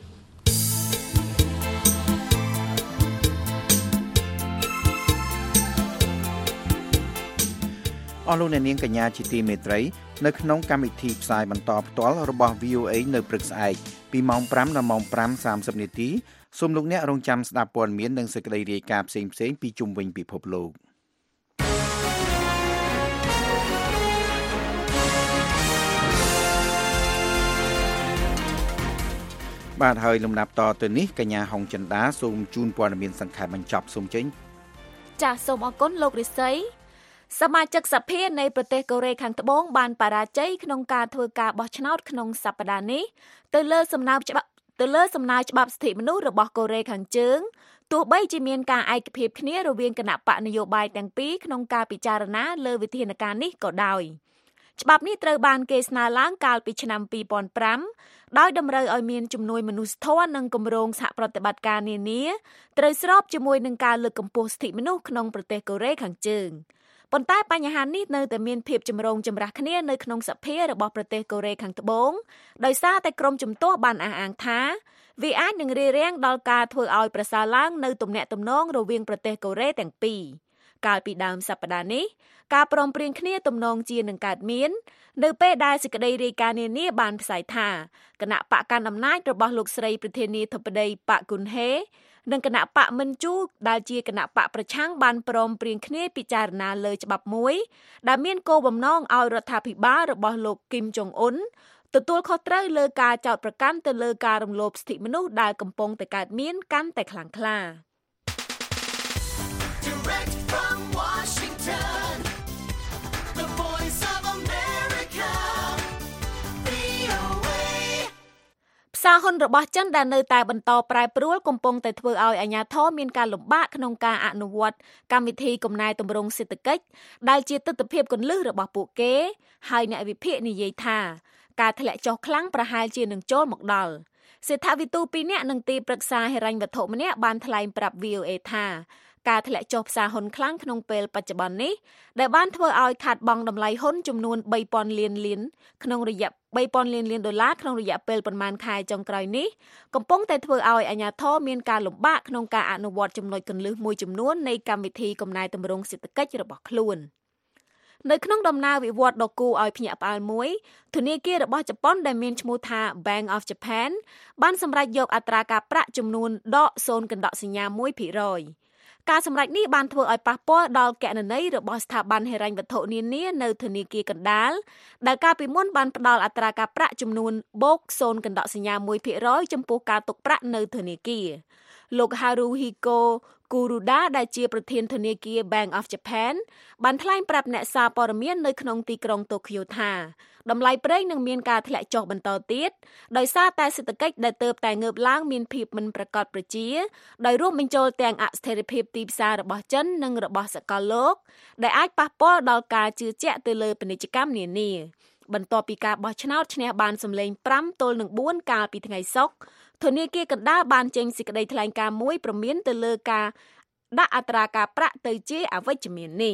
អស់លោកអ្នកនាងកញ្ញាជាទីមេត្រីនៅក្នុងកម្មវិធីផ្សាយបន្តផ្ទាល់របស់ វី អូ អេ នៅព្រឹកស្អែកពីម៉ោងប្រាំដល់ម៉ោងប្រាំសាមសិបនាទីសូមលោកអ្នករងចាំស្ដាប់ព័ត៌មាននិងសេចក្តីរាយការណ៍ផ្សេងៗពីជុំវិញពិភពលោកបាទហើយលំដាប់តទៅនេះកញ្ញាហុងចិន្តាសូមជូនព័ត៌មានសង្ខេបបញ្ចប់សូមចេញចាសសូមអរគុណលោករិស័យសមាជិកសភានៃប្រទេសកូរ៉េខាងត្បូងបានបរាជ័យក្នុងការធ្វើការបោះឆ្នោតក្នុងសប្តាហ៍នេះទៅលើសំណើច្បាប់ទៅលើសំណើច្បាប់សិទ្ធិមនុស្សរបស់កូរ៉េខាងជើងទោះបីជាមានការឯកភាពគ្នារវាងគណៈបកនយោបាយទាំងពីរក្នុងការពិចារណាលើវិធានការនេះក៏ដោយច្បាប់នេះត្រូវបានគេស្នើឡើងកាលពីឆ្នាំពីរពាន់ប្រាំដោយតម្រូវឲ្យមានជំនួយមនុស្សធម៌និងគម្រោងសហប្រតិបត្តិការនានាត្រូវស្របជាមួយនឹងការលើកកម្ពស់សិទ្ធិមនុស្សក្នុងប្រទេសកូរ៉េខាងជើងប៉ុន្តែបញ្ហានេះនៅតែមានភាពចម្រូងចម្រាសគ្នានៅក្នុងសភារបស់ប្រទេសកូរ៉េខាងត្បូងដោយសារតែក្រុមជំទាស់បានអះអាងថាវាអាចនឹងរារាំងដល់ការធ្វើឲ្យប្រសើរឡើងនៅទំនាក់ទំនងរវាងប្រទេសកូរ៉េទាំងពីរកាលពីដើមសប្តាហ៍នេះការព្រមព្រៀងគ្នាទំនងជានឹងកើតមាននៅពេលដែលសេចក្តីរាយការណ៍នានាបានផ្សាយថាគណៈបកកណ្ដាលអំណាចរបស់លោកស្រីប្រធានាធិបតីប៉ាក់គុនហេនិងគណៈបកមិនជូដែលជាគណៈបកប្រឆាំងបានព្រមព្រៀងគ្នាពិចារណាលើច្បាប់មួយដែលមានគោលបំណងឲ្យរដ្ឋាភិបាលរបស់លោកគីមចុងអ៊ុនទទួលខុសត្រូវលើការចោទប្រកាន់ទៅលើការរំលោភសិទ្ធិមនុស្សដែលកំពុងតែកើតមានកាន់តែខ្លាំងក្លា Direct from Washington The Voice of America វី អូ เอ ផ្សារហ៊ុនរបស់ចិនដែលនៅតែបន្តប្រែប្រួលកំពុងតែធ្វើឲ្យអាជ្ញាធរមានការលំបាកក្នុងការអនុវត្តកម្មវិធីកំណែទម្រង់សេដ្ឋកិច្ចដែលជាទិដ្ឋភាពគន្លឹះរបស់ពួកគេហើយអ្នកវិភាគនិយាយថាការធ្លាក់ចុះខ្លាំងប្រហែលជានឹងចូលមកដល់សេដ្ឋវិទូពីរនាក់និងទីប្រឹក្សាហិរញ្ញវត្ថុម្នាក់បានថ្លែងប្រាប់ វី អូ អេ ថាការធ្លាក់ចុះផ្សារហ៊ុនខ្លាំងក្នុងពេលបច្ចុប្បន្ននេះដែលបានធ្វើឲ្យខាតបង់តម្លៃហ៊ុនចំនួនបីពាន់លានលានក្នុងរយៈបីពាន់លានលានដុល្លារក្នុងរយៈពេលប្រមាណខែចុងក្រោយនេះកំពុងតែធ្វើឲ្យអាជ្ញាធរមានការលំបាកក្នុងការអនុវត្តចំណុចគន្លឹះមួយចំនួននៃកម្មវិធីកំណែទម្រង់សេដ្ឋកិច្ចរបស់ខ្លួននៅក្នុងដំណើរវិវត្តដ៏គួរឲ្យភ្ញាក់ផ្អើលមួយធនាគាររបស់ជប៉ុនដែលមានឈ្មោះថា Bank of Japan បានសម្រេចយកអត្រាការប្រាក់ចំនួនដក ศูนย์ កន្ដកសញ្ញាមួយភាគរយ ការសម្រេចនេះបានធ្វើឲ្យប៉ះពាល់ដល់គណនេយ្យរបស់ស្ថាប័នហិរញ្ញវត្ថុនានានៅធនាគារកណ្ដាលដែលកាលពីមុនបានផ្ដល់អត្រាការប្រាក់ចំនួនបូក ศูนย์ កន្ដកសញ្ញាមួយភាគរយ ចំពោះការទុកប្រាក់នៅធនាគារលោក Haruhiko Kuroda ដែលជាប្រធានធនាគារ Bank of Japan បានថ្លែងប្រាប់អ្នកសារព័ត៌មាននៅក្នុងទីក្រុងតូក្យូថាតម្លៃប្រេងនឹងមានការធ្លាក់ចុះបន្តទៀតដោយសារតែសេដ្ឋកិច្ចដែលទើបតែងើបឡើងមានភាពមិនប្រកបប្រជាដោយរួមបញ្ចូលទាំងអស្ថិរភាពទីផ្សាររបស់ចិននិងរបស់សកលលោកដែលអាចប៉ះពាល់ដល់ការជឿជាក់ទៅលើពាណិជ្ជកម្មនានាបន្ទាប់ពីការបោះឆ្នោតឈ្នះបានសម្លេងប្រាំទល់នឹងបួនកាលពីថ្ងៃសុក្រធនាគារកណ្ដាលបានចេញសេចក្តីថ្លែងការណ៍មួយព្រមានទៅលើការដាក់អត្រាការប្រាក់ទៅជាអវិជ្ជមាននេះ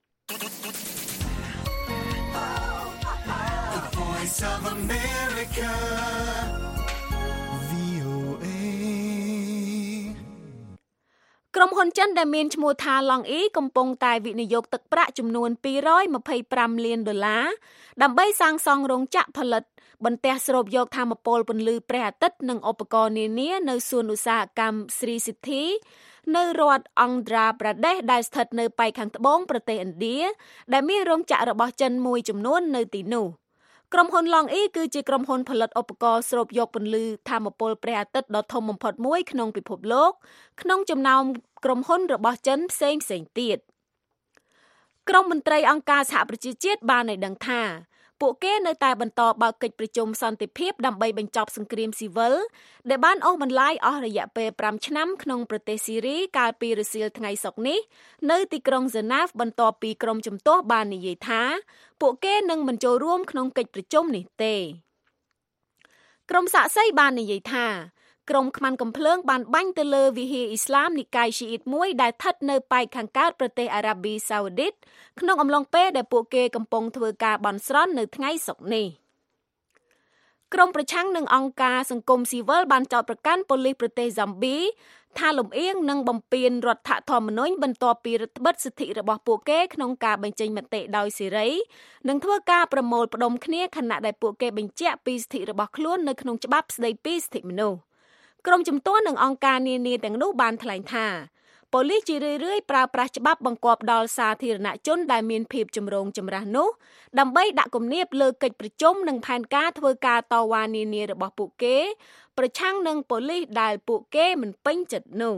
ក្រុមហ៊ុនចិនដែលមានឈ្មោះថា Long E កំពុងតែវិនិយោគទឹកប្រាក់ចំនួនពីររយម្ភៃប្រាំលានដុល្លារដើម្បីសាងសង់រោងចក្រផលិតបន្ទះស្រូបយកថាមពលពន្លឺព្រះអាទិត្យនិងឧបករណ៍នានានៅសួនឧស្សាហកម្ម Sri Siddhi នៅរដ្ឋ Andhra Pradesh ដែលស្ថិតនៅប៉ែកខាងត្បូងប្រទេសឥណ្ឌាដែលមានរោងចក្ររបស់ចិនមួយចំនួននៅទីនោះក្រុមហ៊ុន Long E គឺជាក្រុមហ៊ុនផលិតឧបករណ៍ស្រូបយកពន្លឺថាមពលព្រះអាទិត្យដ៏ធំបំផុតមួយក្នុងពិភពលោកក្នុងចំណោមក្រុមហ៊ុនរបស់ចិនផ្សេងផ្សេងទៀតក្រុមមន្ត្រីអង្គការសហប្រជាជាតិបានឲ្យដឹងថាពួកគេនៅតែបន្តបើកកិច្ចប្រជុំសន្តិភាពដើម្បីបញ្ចប់សង្គ្រាមស៊ីវិលដែលបានអូសបន្លាយអស់រយៈពេលប្រាំឆ្នាំក្នុងប្រទេសស៊ីរីកាលពីរសៀលថ្ងៃសុក្រនេះនៅទីក្រុងហ្សឺណាវបន្ទាប់ពីក្រុមជំទាស់បាននិយាយថាពួកគេនឹងមិនចូលរួមក្នុងកិច្ចប្រជុំនេះទេក្រុមសាក្សីបាននិយាយថាក្រុមខ្មាន់កំភ្លើងបានបាញ់ទៅលើវិហារអ៊ីស្លាមនិកាយឈីអ៊ីតមួយដែលស្ថិតនៅប៉ែកខាងកើតប្រទេសអារ៉ាប៊ីសាអូឌីតក្នុងអំឡុងពេលដែលពួកគេកំពុងធ្វើការបន់ស្រន់នៅថ្ងៃសុក្រនេះក្រុមប្រឆាំងនឹងអង្គការសង្គមស៊ីវិលបានចោទប្រកាន់ប៉ូលីសប្រទេសហ្សាំប៊ីថាលំអៀងនិងបំពានរដ្ឋធម្មនុញ្ញបន្ទាប់ពីរដ្ឋបិទសិទ្ធិរបស់ពួកគេក្នុងការបញ្ចេញមតិដោយសេរីនិងធ្វើការប្រមូលផ្ដុំគ្នាខណៈដែលពួកគេបញ្ជាក់ពីសិទ្ធិរបស់ខ្លួននៅក្នុងច្បាប់ស្តីពីសិទ្ធិមនុស្សក្រុមជំទាស់នឹងអង្គការនានាទាំងនោះបានថ្លែងថាប៉ូលីសជារឿយៗប្រើប្រាស់ច្បាប់បង្គាប់ដល់សាធារណជនដែលមានភាពចម្រូងចម្រាសនោះដើម្បីដាក់គំនាបលើកិច្ចប្រជុំនិងផែនការធ្វើការតវ៉ានានារបស់ពួកគេប្រឆាំងនឹងប៉ូលីសដែលពួកគេមិនពេញចិត្តនោះ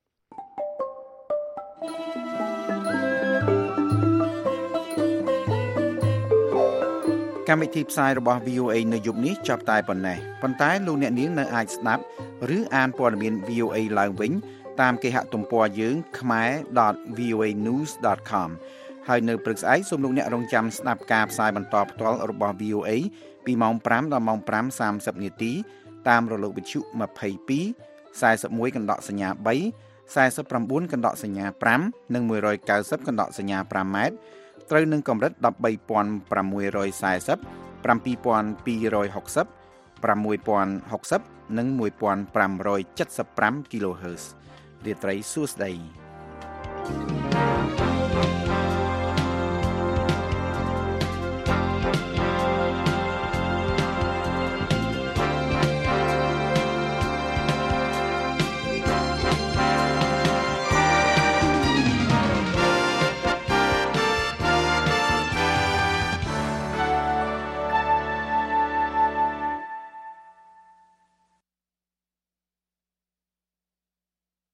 កម្មវិធីផ្សាយរបស់ វី អូ អេ នៅយប់នេះចប់តែប៉ុណ្ណេះប៉ុន្តែលោកអ្នកនាងនៅអាចស្ដាប់ឬអានព័ត៌មាន វី អូ អេ ឡើងវិញតាមគេហទំព័រយើង khmer dot v o a news dot com ហើយនៅព្រឹកស្អែកសូមលោកអ្នករងចាំស្ដាប់ការផ្សាយបន្តផ្ទាល់របស់ វី អូ អេ ពីម៉ោងប្រាំដល់ម៉ោងប្រាំសាមសិបនាទីតាមរលកវិទ្យុម្ភៃពីរ ខ្សែសិបមួយកណ្ដកសញ្ញាបី ខ្សែសិបប្រាំបួនកណ្ដកសញ្ញាប្រាំនិងមួយរយកៅសិបកណ្ដកសញ្ញាប្រាំម៉ែត្រត្រូវនឹងកម្រិតដប់បីពាន់ប្រាំមួយរយសែសិប ប្រាំពីរពាន់ពីររយហុកសិប ប្រាំមួយពាន់ហុកសិបនិងមួយពាន់ប្រាំរយចិតសិបប្រាំ kHz រាត្រីសួស្តី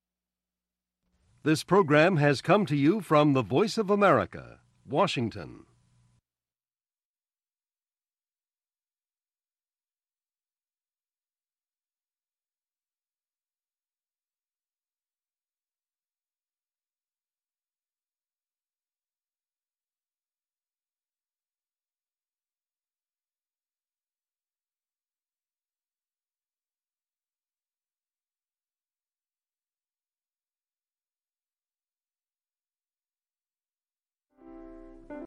This program has come to you from the Voice of America, Washington.